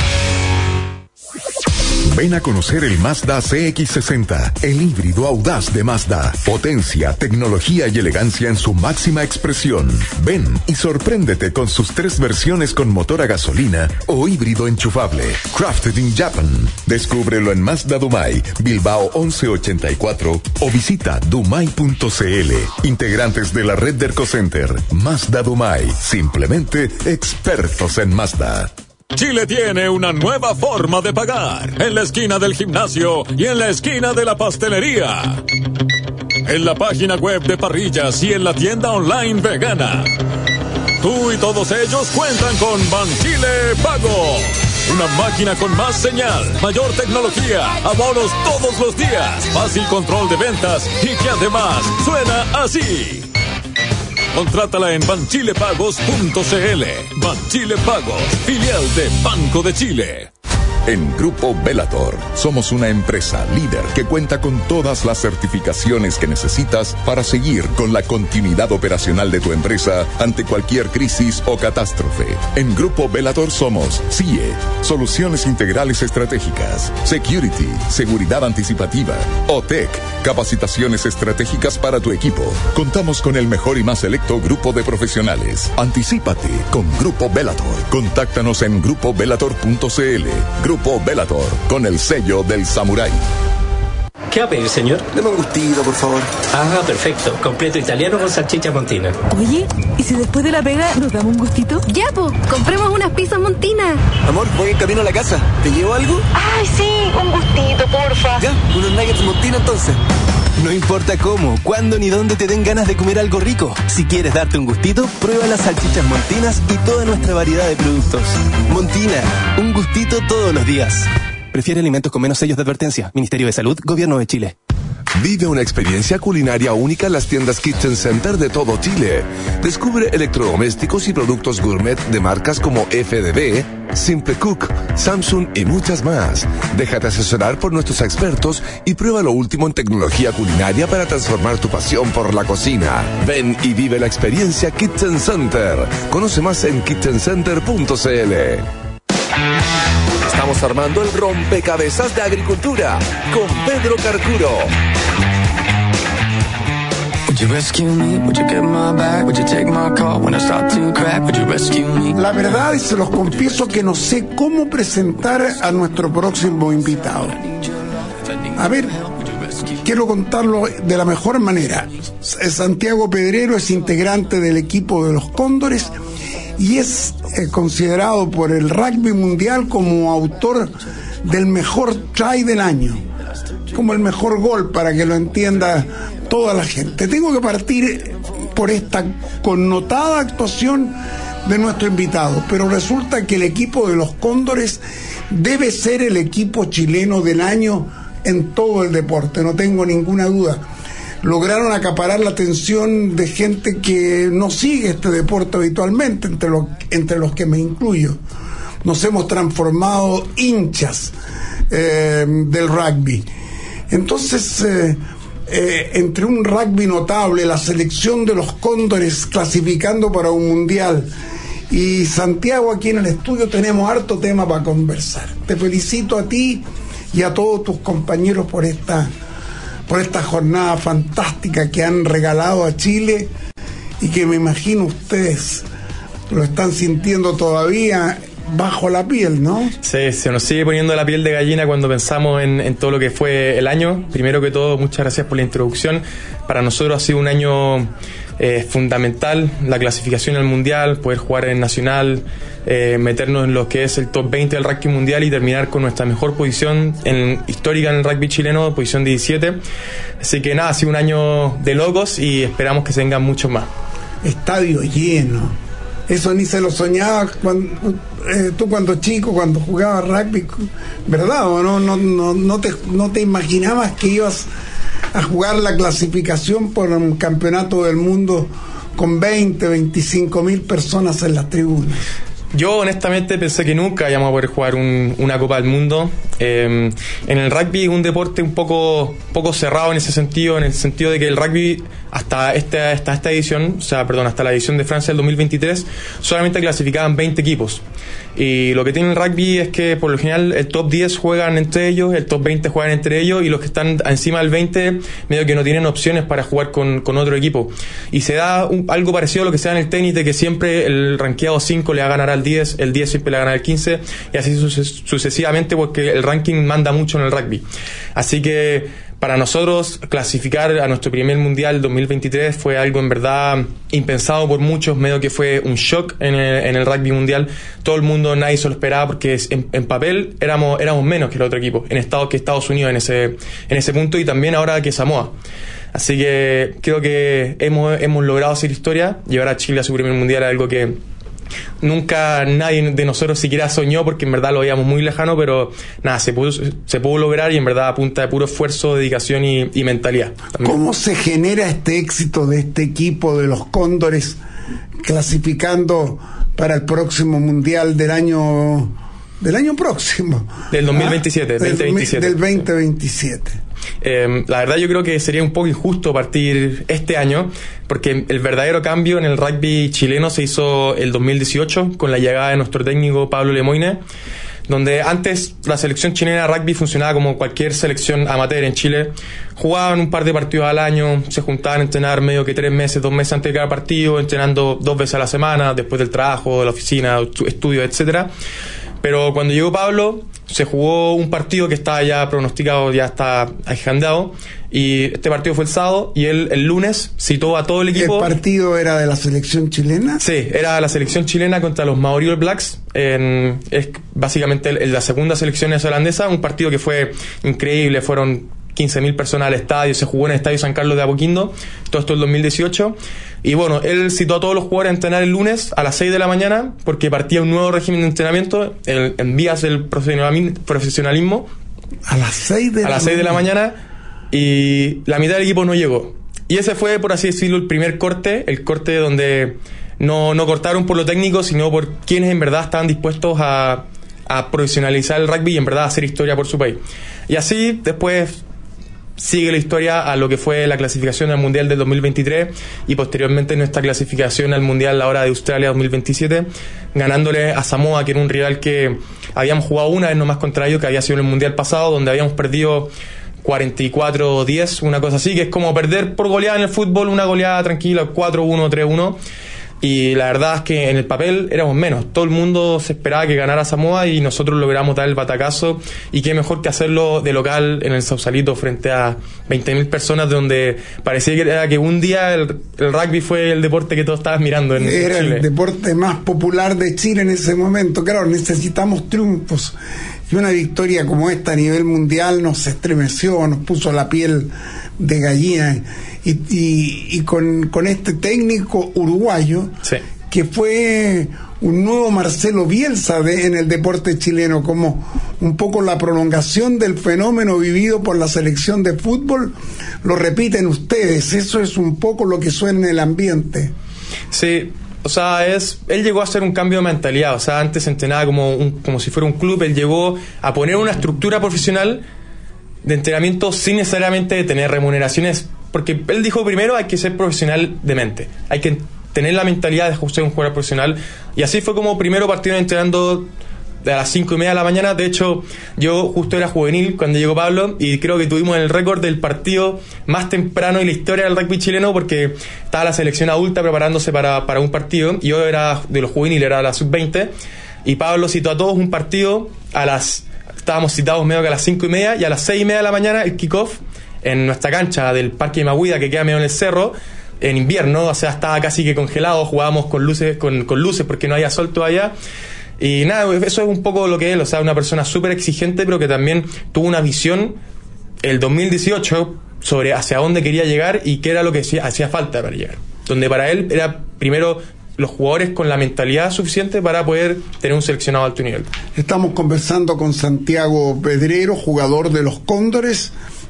Ven a conocer el Mazda C X sesenta, el híbrido audaz de Mazda. Potencia, tecnología y elegancia en su máxima expresión. Ven y sorpréndete con sus tres versiones con motor a gasolina o híbrido enchufable. Crafted in Japan. Descúbrelo en Mazda Dumay, Bilbao once ochenta y cuatro o visita dumay punto c l. Integrantes de la red Derco Center. Mazda Dumay. Simplemente expertos en Mazda. Chile tiene una nueva forma de pagar, en la esquina del gimnasio y en la esquina de la pastelería. En la página web de Parrillas y en la tienda online vegana. Tú y todos ellos cuentan con Banchile Pago. Una máquina con más señal, mayor tecnología, abonos todos los días, fácil control de ventas y que además suena así. Contrátala en banchile pagos punto c l. Banchile Pagos, filial de Banco de Chile. En Grupo Bellator somos una empresa líder que cuenta con todas las certificaciones que necesitas para seguir con la continuidad operacional de tu empresa ante cualquier crisis o catástrofe. En Grupo Bellator somos C I E, Soluciones Integrales Estratégicas, Security, Seguridad Anticipativa, O T E C, Capacitaciones Estratégicas para tu equipo. Contamos con el mejor y más selecto grupo de profesionales. Anticípate con Grupo Bellator. Contáctanos en grupo bellator punto c l. Grupo Bellator, con el sello del samurái. ¿Qué va a pedir, señor? Deme un gustito, por favor. Ah, perfecto. Completo italiano con salchicha montina. Oye, ¿y si después de la pega nos damos un gustito? Ya, po, compremos unas pizzas montinas. Amor, voy en camino a la casa. ¿Te llevo algo? Ay, sí, un gustito, porfa. Ya, unos nuggets montina entonces. No importa cómo, cuándo ni dónde te den ganas de comer algo rico. Si quieres darte un gustito, prueba las salchichas Montinas y toda nuestra variedad de productos. Montina, un gustito todos los días. Prefiere alimentos con menos sellos de advertencia. Ministerio de Salud, Gobierno de Chile. Vive una experiencia culinaria única en las tiendas Kitchen Center de todo Chile. Descubre electrodomésticos y productos gourmet de marcas como F D B, Simple Cook, Samsung y muchas más. Déjate asesorar por nuestros expertos y prueba lo último en tecnología culinaria para transformar tu pasión por la cocina. Ven y vive la experiencia Kitchen Center. Conoce más en kitchen center punto c l. Estamos armando el rompecabezas de agricultura con Pedro Carcuro. La verdad, y se los confieso, que no sé cómo presentar a nuestro próximo invitado. A ver, quiero contarlo de la mejor manera. Santiago Pedrero es integrante del equipo de los Cóndores y es eh, considerado por el rugby mundial como autor del mejor try del año, como el mejor gol, para que lo entienda toda la gente. Tengo que partir por esta connotada actuación de nuestro invitado, pero resulta que el equipo de los Cóndores debe ser el equipo chileno del año en todo el deporte, no tengo ninguna duda. Lograron acaparar la atención de gente que no sigue este deporte habitualmente, entre los, entre los que me incluyo. Nos hemos transformado hinchas eh, del rugby. Entonces, eh, eh, entre un rugby notable, la selección de los Cóndores clasificando para un mundial, y Santiago aquí en el estudio, tenemos harto tema para conversar. Te felicito a ti y a todos tus compañeros por esta por esta jornada fantástica que han regalado a Chile y que me imagino ustedes lo están sintiendo todavía bajo la piel, ¿no? Sí, se nos sigue poniendo la piel de gallina cuando pensamos en, en todo lo que fue el año. Primero que todo, muchas gracias por la introducción. Para nosotros ha sido un año eh, fundamental, la clasificación al Mundial, poder jugar en Nacional, eh, meternos en lo que es el top veinte del rugby mundial y terminar con nuestra mejor posición en, histórica en el rugby chileno, posición diecisiete. Así que nada, ha sido un año de locos y esperamos que se vengan muchos más. Estadio lleno. Eso ni se lo soñaba cuando, eh, tú cuando chico, cuando jugabas rugby, ¿verdad? ¿O no, no, no, no, te, no te imaginabas que ibas a jugar la clasificación por un campeonato del mundo con veinte, veinticinco mil personas en las tribunas? Yo honestamente pensé que nunca íbamos a poder jugar un, una Copa del Mundo. Eh, en el rugby es un deporte un poco, poco cerrado en ese sentido, en el sentido de que el rugby hasta esta, hasta esta edición, o sea, perdón, hasta la edición de Francia del dos mil veintitrés, solamente clasificaban veinte equipos. Y lo que tiene el rugby es que por lo general el top diez juegan entre ellos, el top veinte juegan entre ellos, y los que están encima del veinte medio que no tienen opciones para jugar con, con otro equipo. Y se da un, algo parecido a lo que se da en el tenis, de que siempre el rankeado cinco le va a ganar al diez, el diez siempre le va a ganar al quince, y así suces, sucesivamente, porque el ranking manda mucho en el rugby. Así que para nosotros clasificar a nuestro primer mundial dos mil veintitrés fue algo en verdad impensado por muchos, medio que fue un shock en el, en el rugby mundial. Todo el mundo, nadie se lo esperaba, porque en, en papel éramos, éramos menos que el otro equipo, en Estados, que Estados Unidos en ese, en ese punto, y también ahora que Samoa. Así que creo que hemos, hemos logrado hacer historia. Llevar a Chile a su primer mundial es algo que nunca nadie de nosotros siquiera soñó, porque en verdad lo veíamos muy lejano, pero nada, se pudo, se pudo lograr, y en verdad a punta de puro esfuerzo, dedicación y, y mentalidad también. ¿Cómo se genera este éxito de este equipo de los Cóndores clasificando para el próximo mundial del año del año próximo? Del dos mil veintisiete, ¿Ah? veinte veintisiete. Del veinte veintisiete. Eh, la verdad yo creo que sería un poco injusto partir este año, porque el verdadero cambio en el rugby chileno se hizo el dos mil dieciocho con la llegada de nuestro técnico Pablo Lemoine, donde antes la selección chilena de rugby funcionaba como cualquier selección amateur en Chile. Jugaban un par de partidos al año, se juntaban a entrenar medio que tres meses, dos meses antes de cada partido, entrenando dos veces a la semana, después del trabajo, de la oficina, estudios, etcétera. Pero cuando llegó Pablo, se jugó un partido que estaba ya pronosticado, ya está agendado, y este partido fue el sábado, y él el lunes citó a todo el equipo. ¿El partido era de la selección chilena? Sí, era la selección chilena contra los Maori All Blacks, en, es básicamente el, el, la segunda selección neozelandesa, un partido que fue increíble, fueron quince mil personas al estadio, se jugó en el Estadio San Carlos de Apoquindo, todo esto en el dos mil dieciocho, y bueno, él citó a todos los jugadores a entrenar el lunes a las seis de la mañana, porque partía un nuevo régimen de entrenamiento en, en vías del profesionalismo. A las seis de a la las seis de la mañana, y la mitad del equipo no llegó. Y ese fue, por así decirlo, el primer corte, el corte donde no, no cortaron por lo técnico, sino por quienes en verdad estaban dispuestos a, a profesionalizar el rugby y en verdad hacer historia por su país. Y así, después sigue la historia a lo que fue la clasificación al Mundial del dos mil veintitrés y posteriormente nuestra clasificación al Mundial ahora de Australia dos mil veintisiete, ganándole a Samoa, que era un rival que habíamos jugado una vez nomás contra ellos, que había sido en el Mundial pasado, donde habíamos perdido cuarenta y cuatro diez, una cosa así, que es como perder por goleada en el fútbol, una goleada tranquila, cuatro uno, tres uno. Y la verdad es que en el papel éramos menos, todo el mundo se esperaba que ganara Samoa y nosotros logramos dar el batacazo, y qué mejor que hacerlo de local en el Sausalito frente a veinte mil personas, donde parecía que era que un día el, el rugby fue el deporte que todos estabas mirando en era Chile. El deporte más popular de Chile en ese momento. Claro, necesitamos triunfos, y una victoria como esta a nivel mundial nos estremeció, nos puso la piel de gallina. Y, y, y con, con este técnico uruguayo, sí, que fue un nuevo Marcelo Bielsa de, en el deporte chileno, como un poco la prolongación del fenómeno vivido por la selección de fútbol, lo repiten ustedes, eso es un poco lo que suena en el ambiente. Sí, o sea, es él llegó a hacer un cambio de mentalidad, o sea, antes se entrenaba como, un, como si fuera un club, él llegó a poner una estructura profesional de entrenamiento sin necesariamente tener remuneraciones, porque él dijo primero hay que ser profesional de mente, hay que tener la mentalidad de ser un jugador profesional, y así fue como primero partieron entrenando a las cinco y media de la mañana. De hecho, yo justo era juvenil cuando llegó Pablo, y creo que tuvimos el récord del partido más temprano en la historia del rugby chileno, porque estaba la selección adulta preparándose para, para un partido, y yo era de los juveniles, era la sub veinte, y Pablo citó a todos un partido a las estábamos citados medio que a las cinco y media, y a las seis y media de la mañana el kickoff en nuestra cancha del Parque Maguida, que queda medio en el cerro, en invierno, o sea, estaba casi que congelado, jugábamos con luces, con, con luces porque no había sol todavía. Y nada, eso es un poco lo que él, o sea, una persona súper exigente, pero que también tuvo una visión el dos mil dieciocho sobre hacia dónde quería llegar y qué era lo que hacía falta para llegar. Donde para él era primero los jugadores con la mentalidad suficiente para poder tener un seleccionado de alto nivel. Estamos conversando con Santiago Pedrero, jugador de los Cóndores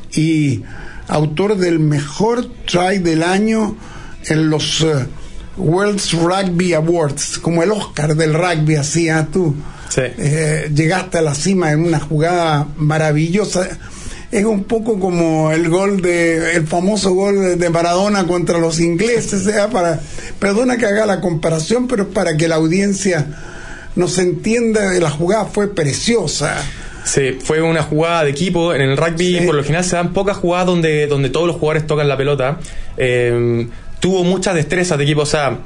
y autor del mejor try del año en los uh, World Rugby Awards, como el Oscar del rugby, así, ¿eh? Tú sí. eh, llegaste a la cima en una jugada maravillosa. Es un poco como el gol de el famoso gol de Maradona contra los ingleses, ¿eh? Para, perdona que haga la comparación, pero para que la audiencia nos entienda, la jugada fue preciosa. Sí, fue una jugada de equipo. En el rugby, sí, por lo general se dan pocas jugadas donde, donde todos los jugadores tocan la pelota. Eh, tuvo muchas destrezas de equipo, o sea,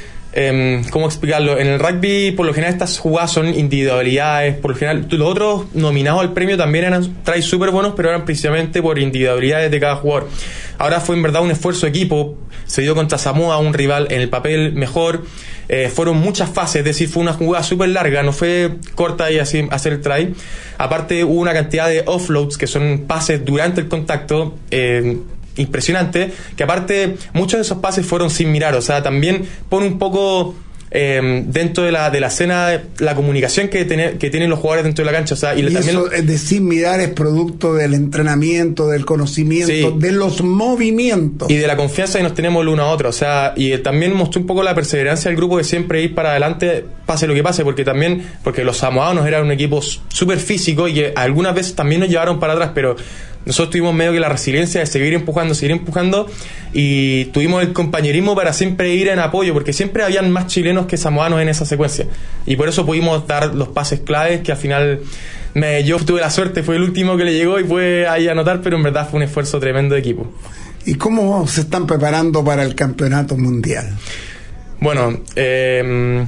eh, ¿cómo explicarlo? En el rugby, por lo general, estas jugadas son individualidades. Por lo general, los otros nominados al premio también eran tries súper buenos, pero eran principalmente por individualidades de cada jugador. Ahora fue en verdad un esfuerzo de equipo. Se dio contra Samoa, un rival en el papel mejor. Eh, fueron muchas fases, es decir, fue una jugada súper larga, no fue corta y así hacer el try. Aparte hubo una cantidad de offloads, que son pases durante el contacto, eh, impresionante, que aparte muchos de esos pases fueron sin mirar, o sea, también pone un poco eh, dentro de la de la escena la comunicación que, tener, que tienen los jugadores dentro de la cancha, o sea, y, y también eso lo, de sin mirar es producto del entrenamiento, del conocimiento, sí, de los movimientos y de la confianza que nos tenemos el uno a otro, o sea, y también mostró un poco la perseverancia del grupo de siempre ir para adelante pase lo que pase, porque también porque los samoanos eran un equipo súper físico y que algunas veces también nos llevaron para atrás, pero nosotros tuvimos medio que la resiliencia de seguir empujando, seguir empujando, y tuvimos el compañerismo para siempre ir en apoyo, porque siempre habían más chilenos que samoanos en esa secuencia, y por eso pudimos dar los pases claves que al final me, yo tuve la suerte, fue el último que le llegó y pude ahí anotar, pero en verdad fue un esfuerzo tremendo de equipo. ¿Y cómo se están preparando para el campeonato mundial? Bueno, eh,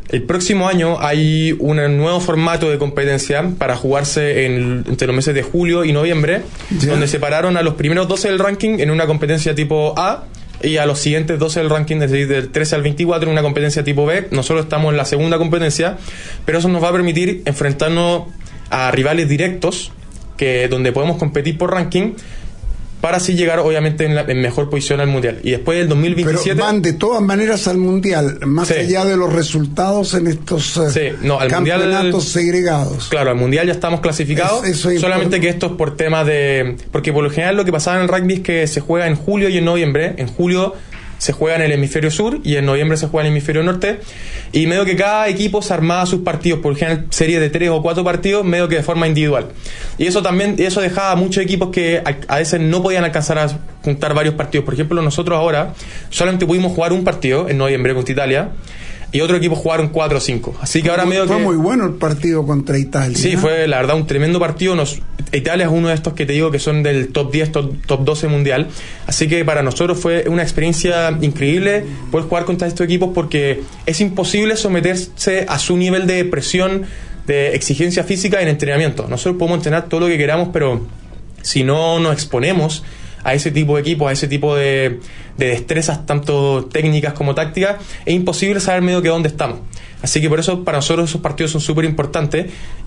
el próximo año hay un nuevo formato de competencia para jugarse en, entre los meses de julio y noviembre, yeah. donde separaron a los primeros doce del ranking en una competencia tipo A y a los siguientes doce del ranking, es decir, del trece al veinticuatro en una competencia tipo B. Nosotros estamos en la segunda competencia, pero eso nos va a permitir enfrentarnos a rivales directos que donde podemos competir por ranking para así llegar obviamente en, la, en mejor posición al mundial. Y después del dos mil veintisiete pero van de todas maneras al mundial, más sí. allá de los resultados en estos sí. no, al campeonatos mundial, segregados. Claro, al mundial ya estamos clasificados, es, eso solamente que esto es por tema de... Porque por lo general lo que pasaba en el rugby es que se juega en julio y en noviembre. En julio se juega en el hemisferio sur y en noviembre se juega en el hemisferio norte, y medio que cada equipo se armaba sus partidos, por ejemplo serie de tres o cuatro partidos, medio que de forma individual, y eso también eso dejaba a muchos equipos que a, a veces no podían alcanzar a juntar varios partidos. Por ejemplo, nosotros ahora solamente pudimos jugar un partido en noviembre contra Italia, y otro equipo jugaron cuatro o cinco. Así que ahora fue, medio fue que... muy bueno el partido contra Italia. Sí, fue la verdad un tremendo partido. Nos, Italia es uno de estos que te digo que son del top diez, top, top doce mundial. Así que para nosotros fue una experiencia increíble poder jugar contra estos equipos, porque es imposible someterse a su nivel de presión, de exigencia física en entrenamiento. Nosotros podemos entrenar todo lo que queramos, pero si no nos exponemos a ese tipo de equipos, a ese tipo de, de destrezas, tanto técnicas como tácticas, es imposible saber medio que dónde estamos. Así que por eso para nosotros esos partidos son súper importantes,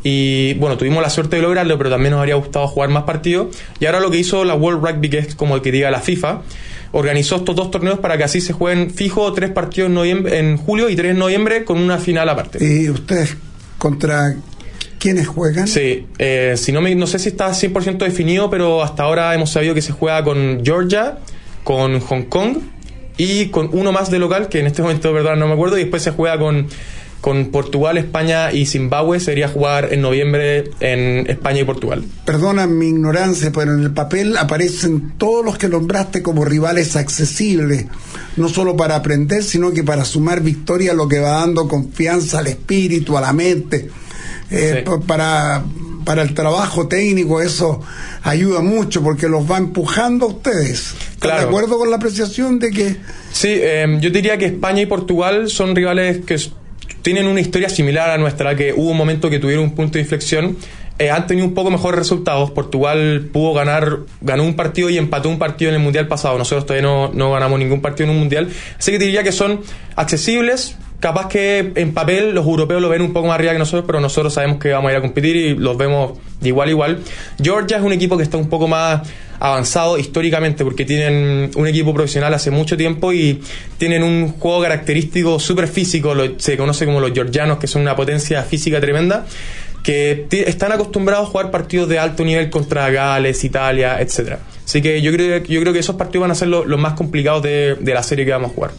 y bueno, tuvimos la suerte de lograrlo, pero también nos habría gustado jugar más partidos. Y ahora lo que hizo la World Rugby, que es como el que diga la FIFA, organizó estos dos torneos para que así se jueguen fijo tres partidos en, noviembre, en julio y tres en noviembre, con una final aparte. ¿Y ustedes contra quiénes juegan? Sí, eh, si no, me, no sé si está cien por ciento definido, pero hasta ahora hemos sabido que se juega con Georgia, con Hong Kong y con uno más de local, que en este momento de verdad no me acuerdo, y después se juega con, con Portugal, España y Zimbabue. Sería jugar en noviembre en España y Portugal. Perdona mi ignorancia, pero en el papel aparecen todos los que nombraste como rivales accesibles, no solo para aprender, sino que para sumar victoria, lo que va dando confianza al espíritu, a la mente. Eh, sí. para, para el trabajo técnico eso ayuda mucho, porque los va empujando a ustedes. ¿Están claro. de acuerdo con la apreciación de que...? Sí, eh, yo diría que España y Portugal son rivales que tienen una historia similar a nuestra, que hubo un momento que tuvieron un punto de inflexión. Eh, han tenido un poco mejores resultados. Portugal pudo ganar, ganó un partido y empató un partido en el mundial pasado. Nosotros todavía no, no ganamos ningún partido en un mundial, así que diría que son accesibles. Capaz que en papel los europeos lo ven un poco más arriba que nosotros, pero nosotros sabemos que vamos a ir a competir y los vemos de igual a igual. Georgia es un equipo que está un poco más avanzado históricamente, porque tienen un equipo profesional hace mucho tiempo y tienen un juego característico súper físico. Lo, se conoce como los georgianos, que son una potencia física tremenda, que t- están acostumbrados a jugar partidos de alto nivel contra Gales, Italia, etcétera. Así que yo creo, yo creo que esos partidos van a ser los lo más complicados de, de la serie que vamos a jugar.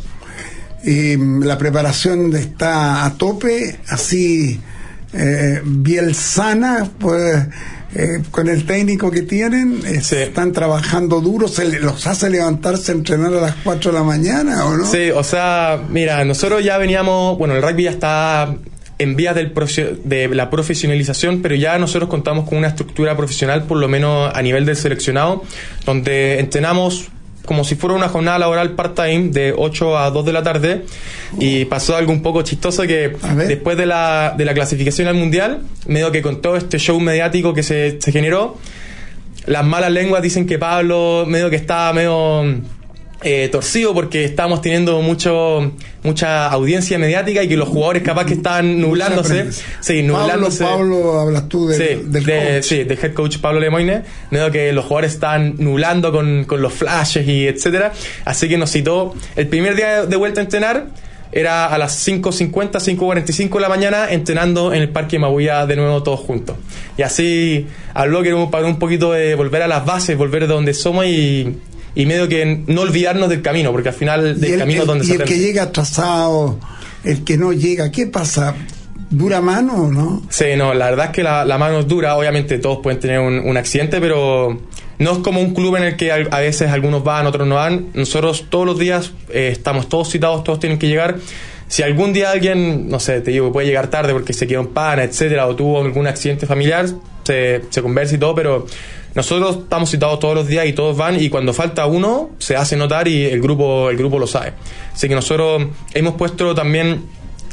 Y la preparación está a tope, así eh, bielsana, pues eh, con el técnico que tienen, eh, sí. están trabajando duro, se le, los hace levantarse a entrenar a las cuatro de la mañana, ¿o no? Sí, o sea, mira, nosotros ya veníamos, bueno, el rugby ya está en vías del profe- de la profesionalización, pero ya nosotros contamos con una estructura profesional, por lo menos a nivel del seleccionado, donde entrenamos como si fuera una jornada laboral part-time de ocho a dos de la tarde. Y pasó algo un poco chistoso, que después de la, de la clasificación al mundial, medio que con todo este show mediático que se, se generó, las malas lenguas dicen que Pablo medio que estaba medio eh, torcido, porque estábamos teniendo mucho mucha audiencia mediática y que los jugadores capaz que estaban nublándose. Sí, nublándose. Pablo, Pablo, hablas tú de, sí, del de, coach. Sí, del head coach Pablo Lemoyne, medio que los jugadores estaban nublando con, con los flashes y etcétera. Así que nos citó el primer día de vuelta a entrenar. Era a las cinco cincuenta, cinco cuarenta y cinco de la mañana, entrenando en el Parque Mabuya de nuevo todos juntos. Y así habló que para un poquito de volver a las bases, volver de donde somos y, y medio que no olvidarnos del camino, porque al final del el, camino el, es donde y se el aprende. Que llega atrasado, el que no llega, ¿qué pasa? ¿Dura mano o no? Sí, no, la verdad es que la, la mano es dura. Obviamente todos pueden tener un, un accidente, pero no es como un club en el que a, a veces algunos van, otros no van. Nosotros todos los días eh, estamos todos citados, todos tienen que llegar. Si algún día alguien, no sé, te digo, puede llegar tarde porque se quedó en pana, etcétera, o tuvo algún accidente familiar, se, se conversa y todo, pero nosotros estamos citados todos los días y todos van, y cuando falta uno se hace notar y el grupo el grupo lo sabe. Así que nosotros hemos puesto también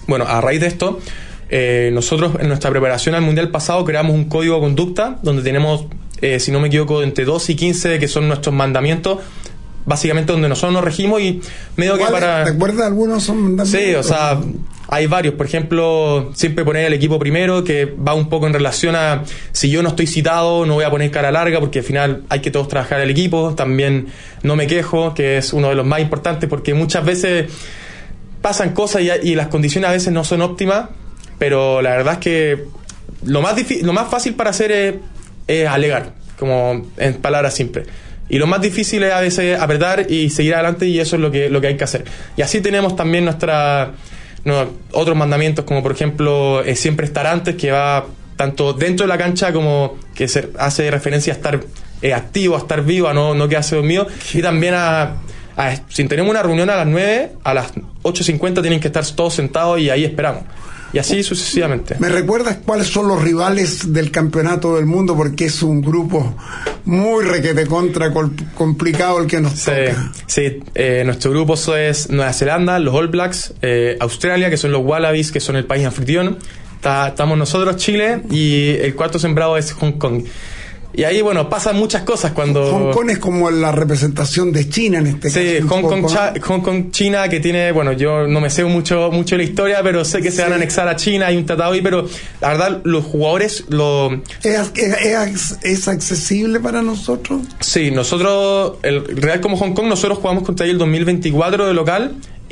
bueno, a raíz de esto, eh, nosotros en nuestra preparación al Mundial pasado creamos un código de conducta donde tenemos, eh, si no me equivoco, entre dos y quince que son nuestros mandamientos, básicamente donde nosotros nos regimos y medio que para... ¿Te acuerdas? Algunos son mandamientos. Sí, o sea, hay varios. Por ejemplo, siempre poner el equipo primero, que va un poco en relación a si yo no estoy citado, no voy a poner cara larga, porque al final hay que todos trabajar el equipo. También no me quejo, que es uno de los más importantes, porque muchas veces pasan cosas y, y las condiciones a veces no son óptimas, pero la verdad es que lo más difícil, lo más fácil para hacer es, es alegar, como en palabras simples. Y lo más difícil es a veces apretar y seguir adelante, y eso es lo que, lo que hay que hacer. Y así tenemos también nuestra, no, otros mandamientos, como por ejemplo, eh, siempre estar antes, que va tanto dentro de la cancha como que se hace referencia a estar eh, activo, a estar vivo, a no, no quedarse dormido. Y también a, a, si tenemos una reunión a las nueve, a las ocho cincuenta tienen que estar todos sentados y ahí esperamos. Y así sucesivamente. ¿Me recuerdas cuáles son los rivales del campeonato del mundo? Porque es un grupo muy requete contra complicado el que nos sí, toca. Sí, eh, nuestro grupo es Nueva Zelanda, los All Blacks, eh, Australia, que son los Wallabies, que son el país anfitrión. Ta, estamos nosotros, Chile, y el cuarto sembrado es Hong Kong. Y ahí, bueno, pasan muchas cosas cuando... Hong Kong es como la representación de China en este sí, caso. Sí, Hong Kong, Cha- Hong Kong, China, que tiene, bueno, yo no me sé mucho mucho la historia, pero sé que se sí. van a anexar a China, hay un tratado ahí, pero la verdad, los jugadores lo... ¿Es, es, es accesible para nosotros? Sí, nosotros, el Real como Hong Kong, nosotros jugamos contra ellos el dos mil veinticuatro de local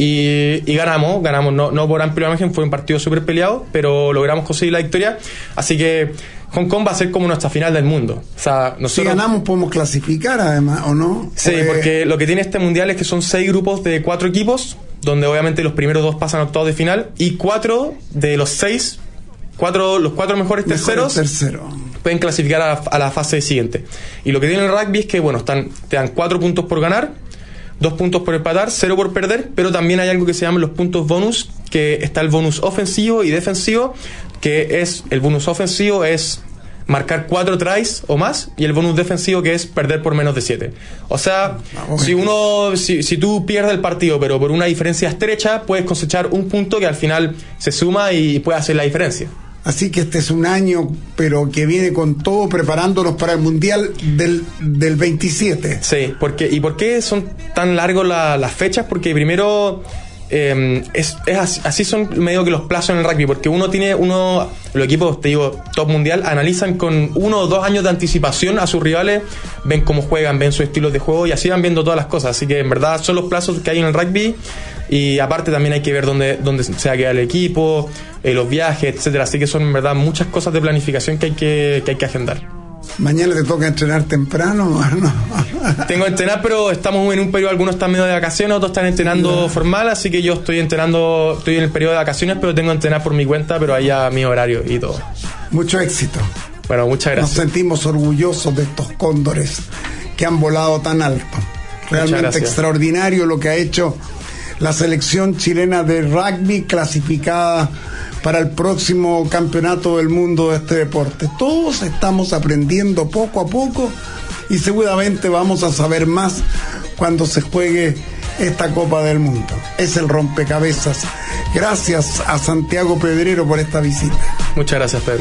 y, y ganamos, ganamos, no, no por amplio margen, fue un partido súper peleado, pero logramos conseguir la victoria, así que Hong Kong va a ser como nuestra final del mundo. O sea, nosotros... Si ganamos podemos clasificar además, ¿o no? Sí, pues... porque lo que tiene este mundial es que son seis grupos de cuatro equipos, donde obviamente los primeros dos pasan a octavos de final, y cuatro de los seis, cuatro, los cuatro mejores terceros tercero. pueden clasificar a, a la fase siguiente. Y lo que tiene el rugby es que, bueno, están, te dan cuatro puntos por ganar, dos puntos por empatar, cero por perder, pero también hay algo que se llama los puntos bonus, que está el bonus ofensivo y defensivo, que es, el bonus ofensivo es marcar cuatro tries o más, y el bonus defensivo que es perder por menos de siete. O sea, ah, si uno, si, si tú pierdes el partido, pero por una diferencia estrecha, puedes cosechar un punto que al final se suma y puede hacer la diferencia. Así que este es un año, pero que viene con todo, preparándonos para el Mundial del, del veintisiete. Sí, porque, ¿y por qué son tan largos la, las fechas? Porque primero... Eh, es, es así, así son medio que los plazos en el rugby, porque uno tiene uno los equipos, te digo, top mundial, analizan con uno o dos años de anticipación a sus rivales, ven cómo juegan, ven sus estilos de juego y así van viendo todas las cosas. Así que en verdad son los plazos que hay en el rugby, y aparte también hay que ver dónde, dónde se va a quedar el equipo, eh, los viajes, etcétera. Así que son en verdad muchas cosas de planificación que hay que, que hay que agendar. ¿Mañana te toca entrenar temprano? No. Tengo que entrenar, pero estamos en un periodo, algunos están medio de vacaciones, otros están entrenando no. formal, así que yo estoy entrenando, estoy en el periodo de vacaciones, pero tengo que entrenar por mi cuenta, pero ahí a mi horario y todo. Mucho éxito. Bueno, muchas gracias. Nos sentimos orgullosos de estos cóndores que han volado tan alto. Realmente extraordinario lo que ha hecho la selección chilena de rugby, clasificada para el próximo campeonato del mundo de este deporte. Todos estamos aprendiendo poco a poco y seguramente vamos a saber más cuando se juegue esta Copa del Mundo. Es el rompecabezas. Gracias a Santiago Pedrero por esta visita. Muchas gracias, Pedro.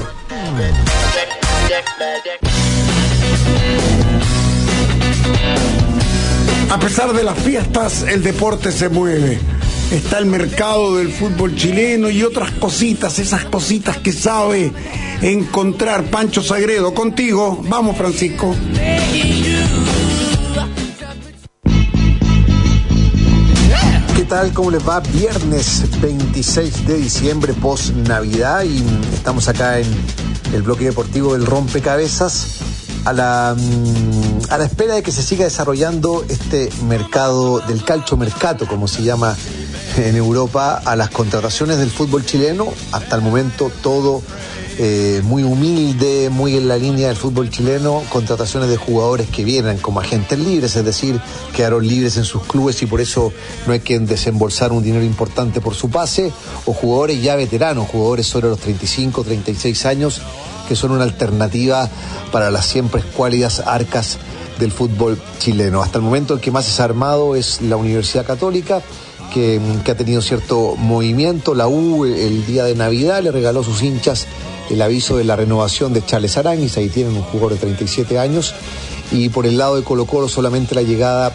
A pesar de las fiestas, el deporte se mueve. Está el mercado del fútbol chileno y otras cositas, esas cositas que sabe encontrar Pancho Sagredo. Contigo, vamos, Francisco. ¿Qué tal? ¿Cómo les va? Viernes veintiséis de diciembre, post Navidad, y estamos acá en el bloque deportivo del Rompecabezas a la, a la espera de que se siga desarrollando este mercado del calciomercato, como se llama en Europa, a las contrataciones del fútbol chileno. Hasta el momento todo eh, muy humilde, muy en la línea del fútbol chileno, contrataciones de jugadores que vienen como agentes libres, es decir, quedaron libres en sus clubes y por eso no hay que desembolsar un dinero importante por su pase, o jugadores ya veteranos, jugadores sobre los treinta y cinco, treinta y seis años, que son una alternativa para las siempre escuálidas arcas del fútbol chileno. Hasta el momento el que más es armado es la Universidad Católica, que, que ha tenido cierto movimiento. La U el día de Navidad le regaló a sus hinchas el aviso de la renovación de Charles Aránguiz. Ahí tienen un jugador de treinta y siete años. Y por el lado de Colo-Colo solamente la llegada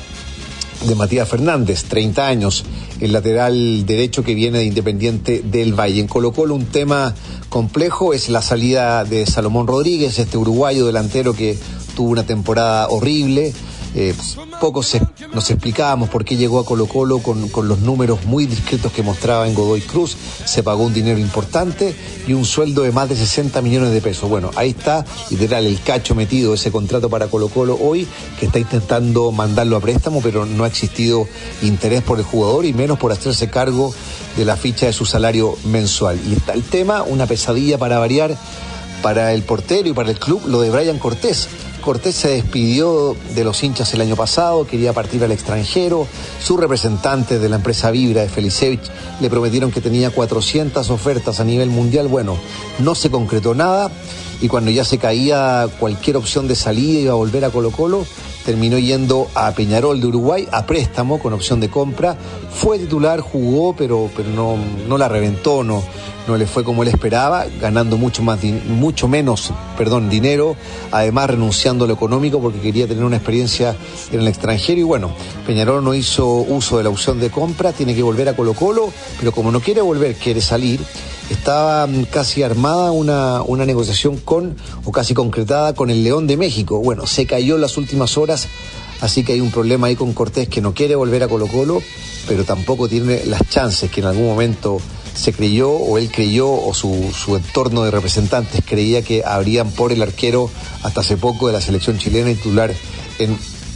de Matías Fernández, treinta años, el lateral derecho que viene de Independiente del Valle. En Colo-Colo un tema complejo es la salida de Salomón Rodríguez, este uruguayo delantero que tuvo una temporada horrible. Eh, poco se, nos explicábamos por qué llegó a Colo-Colo con, con los números muy discretos que mostraba en Godoy Cruz. Se pagó un dinero importante y un sueldo de más de sesenta millones de pesos. Bueno, ahí está, literal, el cacho metido, ese contrato para Colo-Colo hoy, que está intentando mandarlo a préstamo, pero no ha existido interés por el jugador y menos por hacerse cargo de la ficha de su salario mensual. Y está el tema, una pesadilla para variar para el portero y para el club, lo de Brian Cortés. Cortés se despidió de los hinchas el año pasado, quería partir al extranjero. Sus representantes de la empresa Vibra de Felicevich le prometieron que tenía cuatrocientas ofertas a nivel mundial. Bueno, no se concretó nada y cuando ya se caía cualquier opción de salida, iba a volver a Colo-Colo, terminó yendo a Peñarol de Uruguay a préstamo con opción de compra. Fue titular, jugó, pero, pero no, no la reventó, no, no le fue como él esperaba, ganando mucho más, mucho menos, perdón, dinero, además renunciando a lo económico porque quería tener una experiencia en el extranjero. Y bueno, Peñarol no hizo uso de la opción de compra, tiene que volver a Colo-Colo, pero como no quiere volver, quiere salir. Estaba casi armada una, una negociación con, o casi concretada con el León de México. Bueno, se cayó en las últimas horas, así que hay un problema ahí con Cortés, que no quiere volver a Colo-Colo, pero tampoco tiene las chances que en algún momento se creyó, o él creyó, o su, su entorno de representantes creía que habrían por el arquero hasta hace poco de la selección chilena y titular en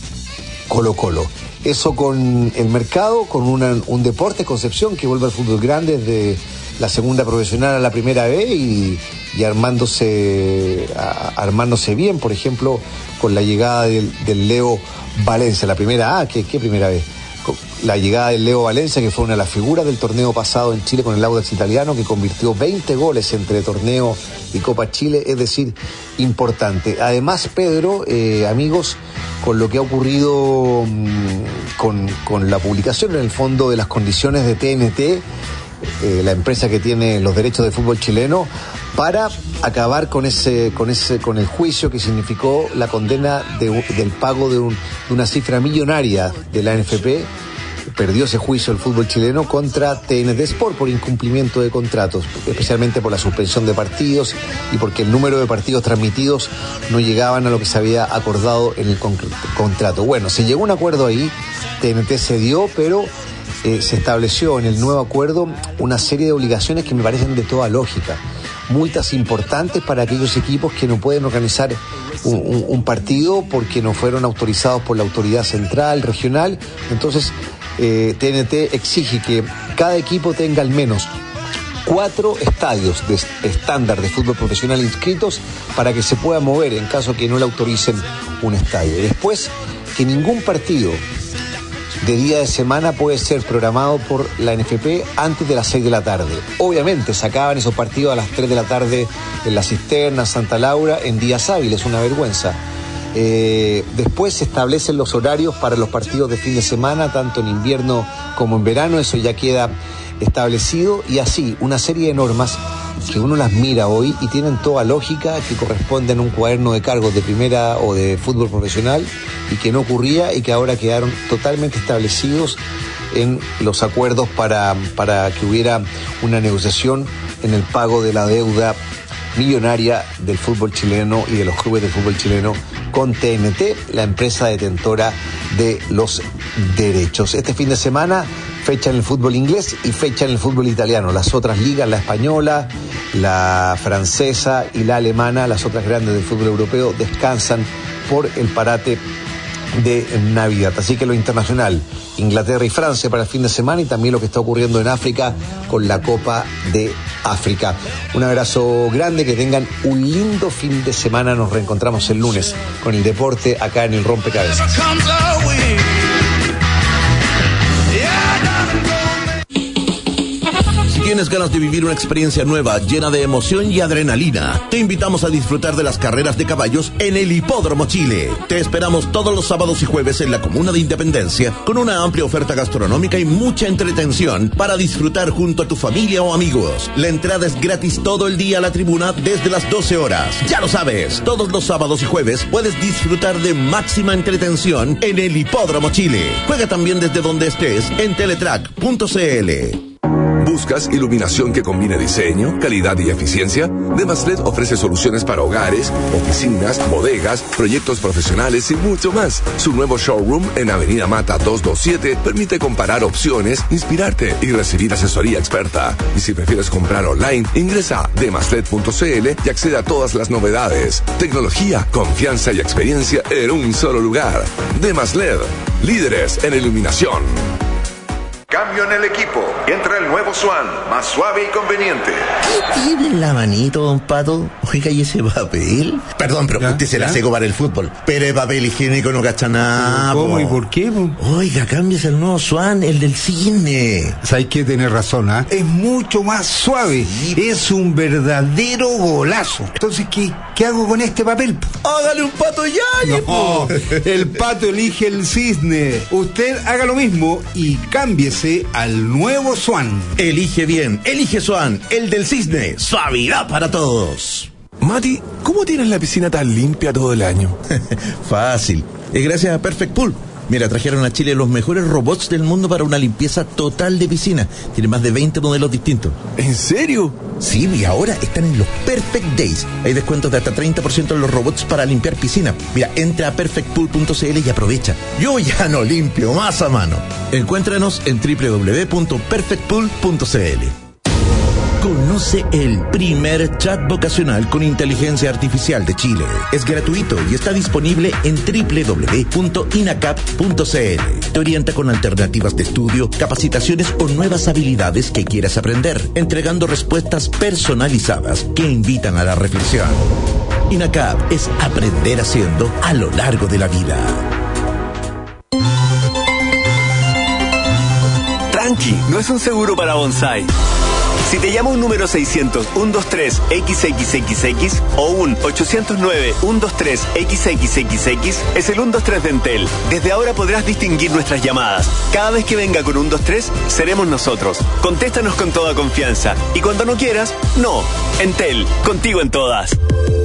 Colo-Colo. Eso con el mercado, con una, un Deportes Concepción que vuelve al fútbol grande desde la segunda profesional a la primera B y, y armándose a, armándose bien, por ejemplo, con la llegada del, del Leo Valencia, la primera A, ¿qué, qué primera vez? La llegada del Leo Valencia, que fue una de las figuras del torneo pasado en Chile con el Audax Italiano, que convirtió veinte goles entre torneo y Copa Chile, es decir, importante. Además, Pedro, eh, amigos, con lo que ha ocurrido mmm, con, con la publicación en el fondo de las condiciones de T N T, eh, la empresa que tiene los derechos del fútbol chileno, para acabar con ese, con ese, con el juicio que significó la condena de, del pago de, un, de una cifra millonaria de la N F P. Perdió ese juicio el fútbol chileno contra T N T Sport por incumplimiento de contratos, especialmente por la suspensión de partidos y porque el número de partidos transmitidos no llegaban a lo que se había acordado en el con- contrato. Bueno, se llegó a un acuerdo ahí, T N T cedió, pero eh, se estableció en el nuevo acuerdo una serie de obligaciones que me parecen de toda lógica. Multas importantes para aquellos equipos que no pueden organizar un, un, un partido porque no fueron autorizados por la autoridad central, regional. Entonces, eh, T N T exige que cada equipo tenga al menos cuatro estadios de estándar de fútbol profesional inscritos para que se pueda mover en caso que no le autoricen un estadio. Después, que ningún partido de día de semana puede ser programado por la N F P antes de las seis de la tarde. Obviamente sacaban esos partidos a las tres de la tarde en La Cisterna, Santa Laura, en días hábiles, una vergüenza. Eh, después se establecen los horarios para los partidos de fin de semana, tanto en invierno como en verano, eso ya queda establecido, y así una serie de normas que uno las mira hoy y tienen toda lógica, que corresponden a un cuaderno de cargos de primera o de fútbol profesional y que no ocurría y que ahora quedaron totalmente establecidos en los acuerdos para, para que hubiera una negociación en el pago de la deuda millonaria del fútbol chileno y de los clubes del fútbol chileno con T N T, la empresa detentora de los derechos. Este fin de semana, fecha en el fútbol inglés y fecha en el fútbol italiano. Las otras ligas, la española, la francesa y la alemana, las otras grandes del fútbol europeo, descansan por el parate de Navidad. Así que lo internacional, Inglaterra y Francia para el fin de semana, y también lo que está ocurriendo en África con la Copa de África. Un abrazo grande, que tengan un lindo fin de semana. Nos reencontramos el lunes con el deporte acá en el Rompecabezas. ¿Tienes ganas de vivir una experiencia nueva, llena de emoción y adrenalina? Te invitamos a disfrutar de las carreras de caballos en el Hipódromo Chile. Te esperamos todos los sábados y jueves en la Comuna de Independencia, con una amplia oferta gastronómica y mucha entretención para disfrutar junto a tu familia o amigos. La entrada es gratis todo el día a la tribuna desde las doce horas. Ya lo sabes, todos los sábados y jueves puedes disfrutar de máxima entretención en el Hipódromo Chile. Juega también desde donde estés en teletrack punto c l. ¿Buscas iluminación que combine diseño, calidad y eficiencia? Demaslet ofrece soluciones para hogares, oficinas, bodegas, proyectos profesionales y mucho más. Su nuevo showroom en Avenida Mata doscientos veintisiete permite comparar opciones, inspirarte y recibir asesoría experta. Y si prefieres comprar online, ingresa a demaslet punto c l y accede a todas las novedades. Tecnología, confianza y experiencia en un solo lugar. Demaslet, líderes en iluminación. Cambio en el equipo. Entra el nuevo Swan, más suave y conveniente. ¿Qué tiene en la manito, don Pato? Oiga, ¿y ese papel? Perdón, pero usted se la secó para el fútbol. Pero el papel higiénico no cacha nada. ¿Cómo y por qué? Po? Oiga, cámbiese el nuevo Swan, el del cine. Sabes que tiene razón, ¿ah? ¿eh? Es mucho más suave. Sí. Es un verdadero golazo. Entonces, ¿qué, qué hago con este papel? Hágale un Pato Yañez. No, el Pato elige el cisne. Usted haga lo mismo y cámbiese al nuevo Swan. Elige bien, elige Swan, el del cisne. Suavidad para todos. Mati, ¿cómo tienes la piscina tan limpia todo el año? Fácil, es gracias a Perfect Pool. Mira, trajeron a Chile los mejores robots del mundo para una limpieza total de piscina. Tiene más de veinte modelos distintos. ¿En serio? Sí, y ahora están en los Perfect Days. Hay descuentos de hasta treinta por ciento en los robots para limpiar piscina. Mira, entra a perfect pool punto c l y aprovecha. Yo ya no limpio más a mano. Encuéntranos en doble u doble u doble u punto perfect pool punto c l. Conoce el primer chat vocacional con inteligencia artificial de Chile. Es gratuito y está disponible en doble u doble u doble u punto inacap punto c l. Te orienta con alternativas de estudio, capacitaciones o nuevas habilidades que quieras aprender, entregando respuestas personalizadas que invitan a la reflexión. INACAP es aprender haciendo a lo largo de la vida. Tranqui, no es un seguro para bonsai. Si te llama un número seiscientos, ciento veintitrés, equis equis equis equis o un ochocientos nueve, ciento veintitrés, equis equis equis equis, es el ciento veintitrés de Entel. Desde ahora podrás distinguir nuestras llamadas. Cada vez que venga con ciento veintitrés, seremos nosotros. Contéstanos con toda confianza. Y cuando no quieras, no. Entel, contigo en todas.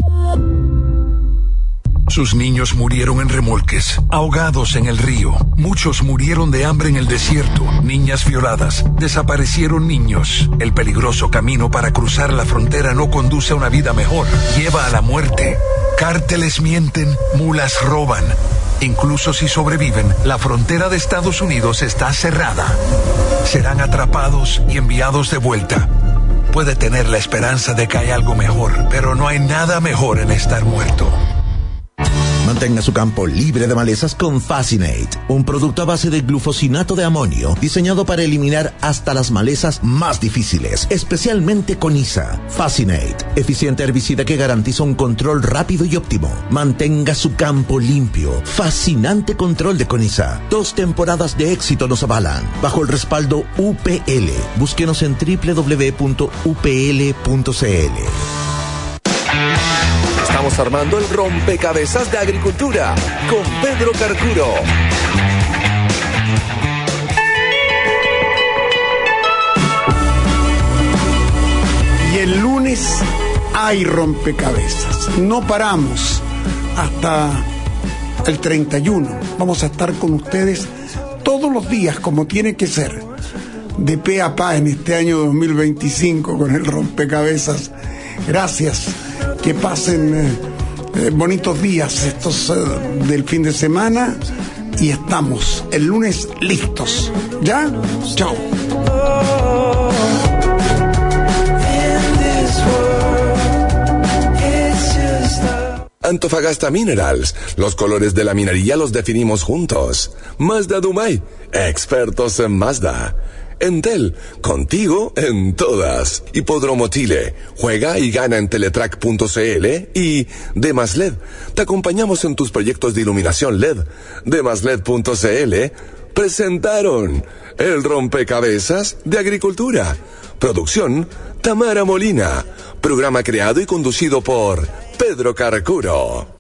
Sus niños murieron en remolques, ahogados en el río. Muchos murieron de hambre en el desierto. Niñas violadas. Desaparecieron niños. El peligroso camino para cruzar la frontera no conduce a una vida mejor. Lleva a la muerte. Cárteles mienten, mulas roban. Incluso si sobreviven, la frontera de Estados Unidos está cerrada. Serán atrapados y enviados de vuelta. Puede tener la esperanza de que hay algo mejor, pero no hay nada mejor en estar muerto. Mantenga su campo libre de malezas con Fascinate, un producto a base de glufosinato de amonio diseñado para eliminar hasta las malezas más difíciles, especialmente coniza. Fascinate, eficiente herbicida que garantiza un control rápido y óptimo. Mantenga su campo limpio. Fascinante control de coniza. Dos temporadas de éxito nos avalan. Bajo el respaldo U P L. Búsquenos en doble u doble u doble u punto u p l punto c l. Estamos armando el rompecabezas de agricultura con Pedro Carcuro. Y el lunes hay rompecabezas. No paramos hasta el treinta y uno. Vamos a estar con ustedes todos los días, como tiene que ser, de pe a pa en este año dos mil veinticinco con el rompecabezas. Gracias. Que pasen eh, eh, bonitos días estos eh, del fin de semana y estamos el lunes listos. ¿Ya? Chao. Antofagasta Minerals. Los colores de la minería los definimos juntos. Mazda Dumay. Expertos en Mazda. Entel, contigo en todas. Hipódromo Chile, juega y gana en teletrack punto c l y Demaslet, te acompañamos en tus proyectos de iluminación L E D. Demaslet punto c l presentaron el rompecabezas de agricultura. Producción, Tamara Molina. Programa creado y conducido por Pedro Carcuro.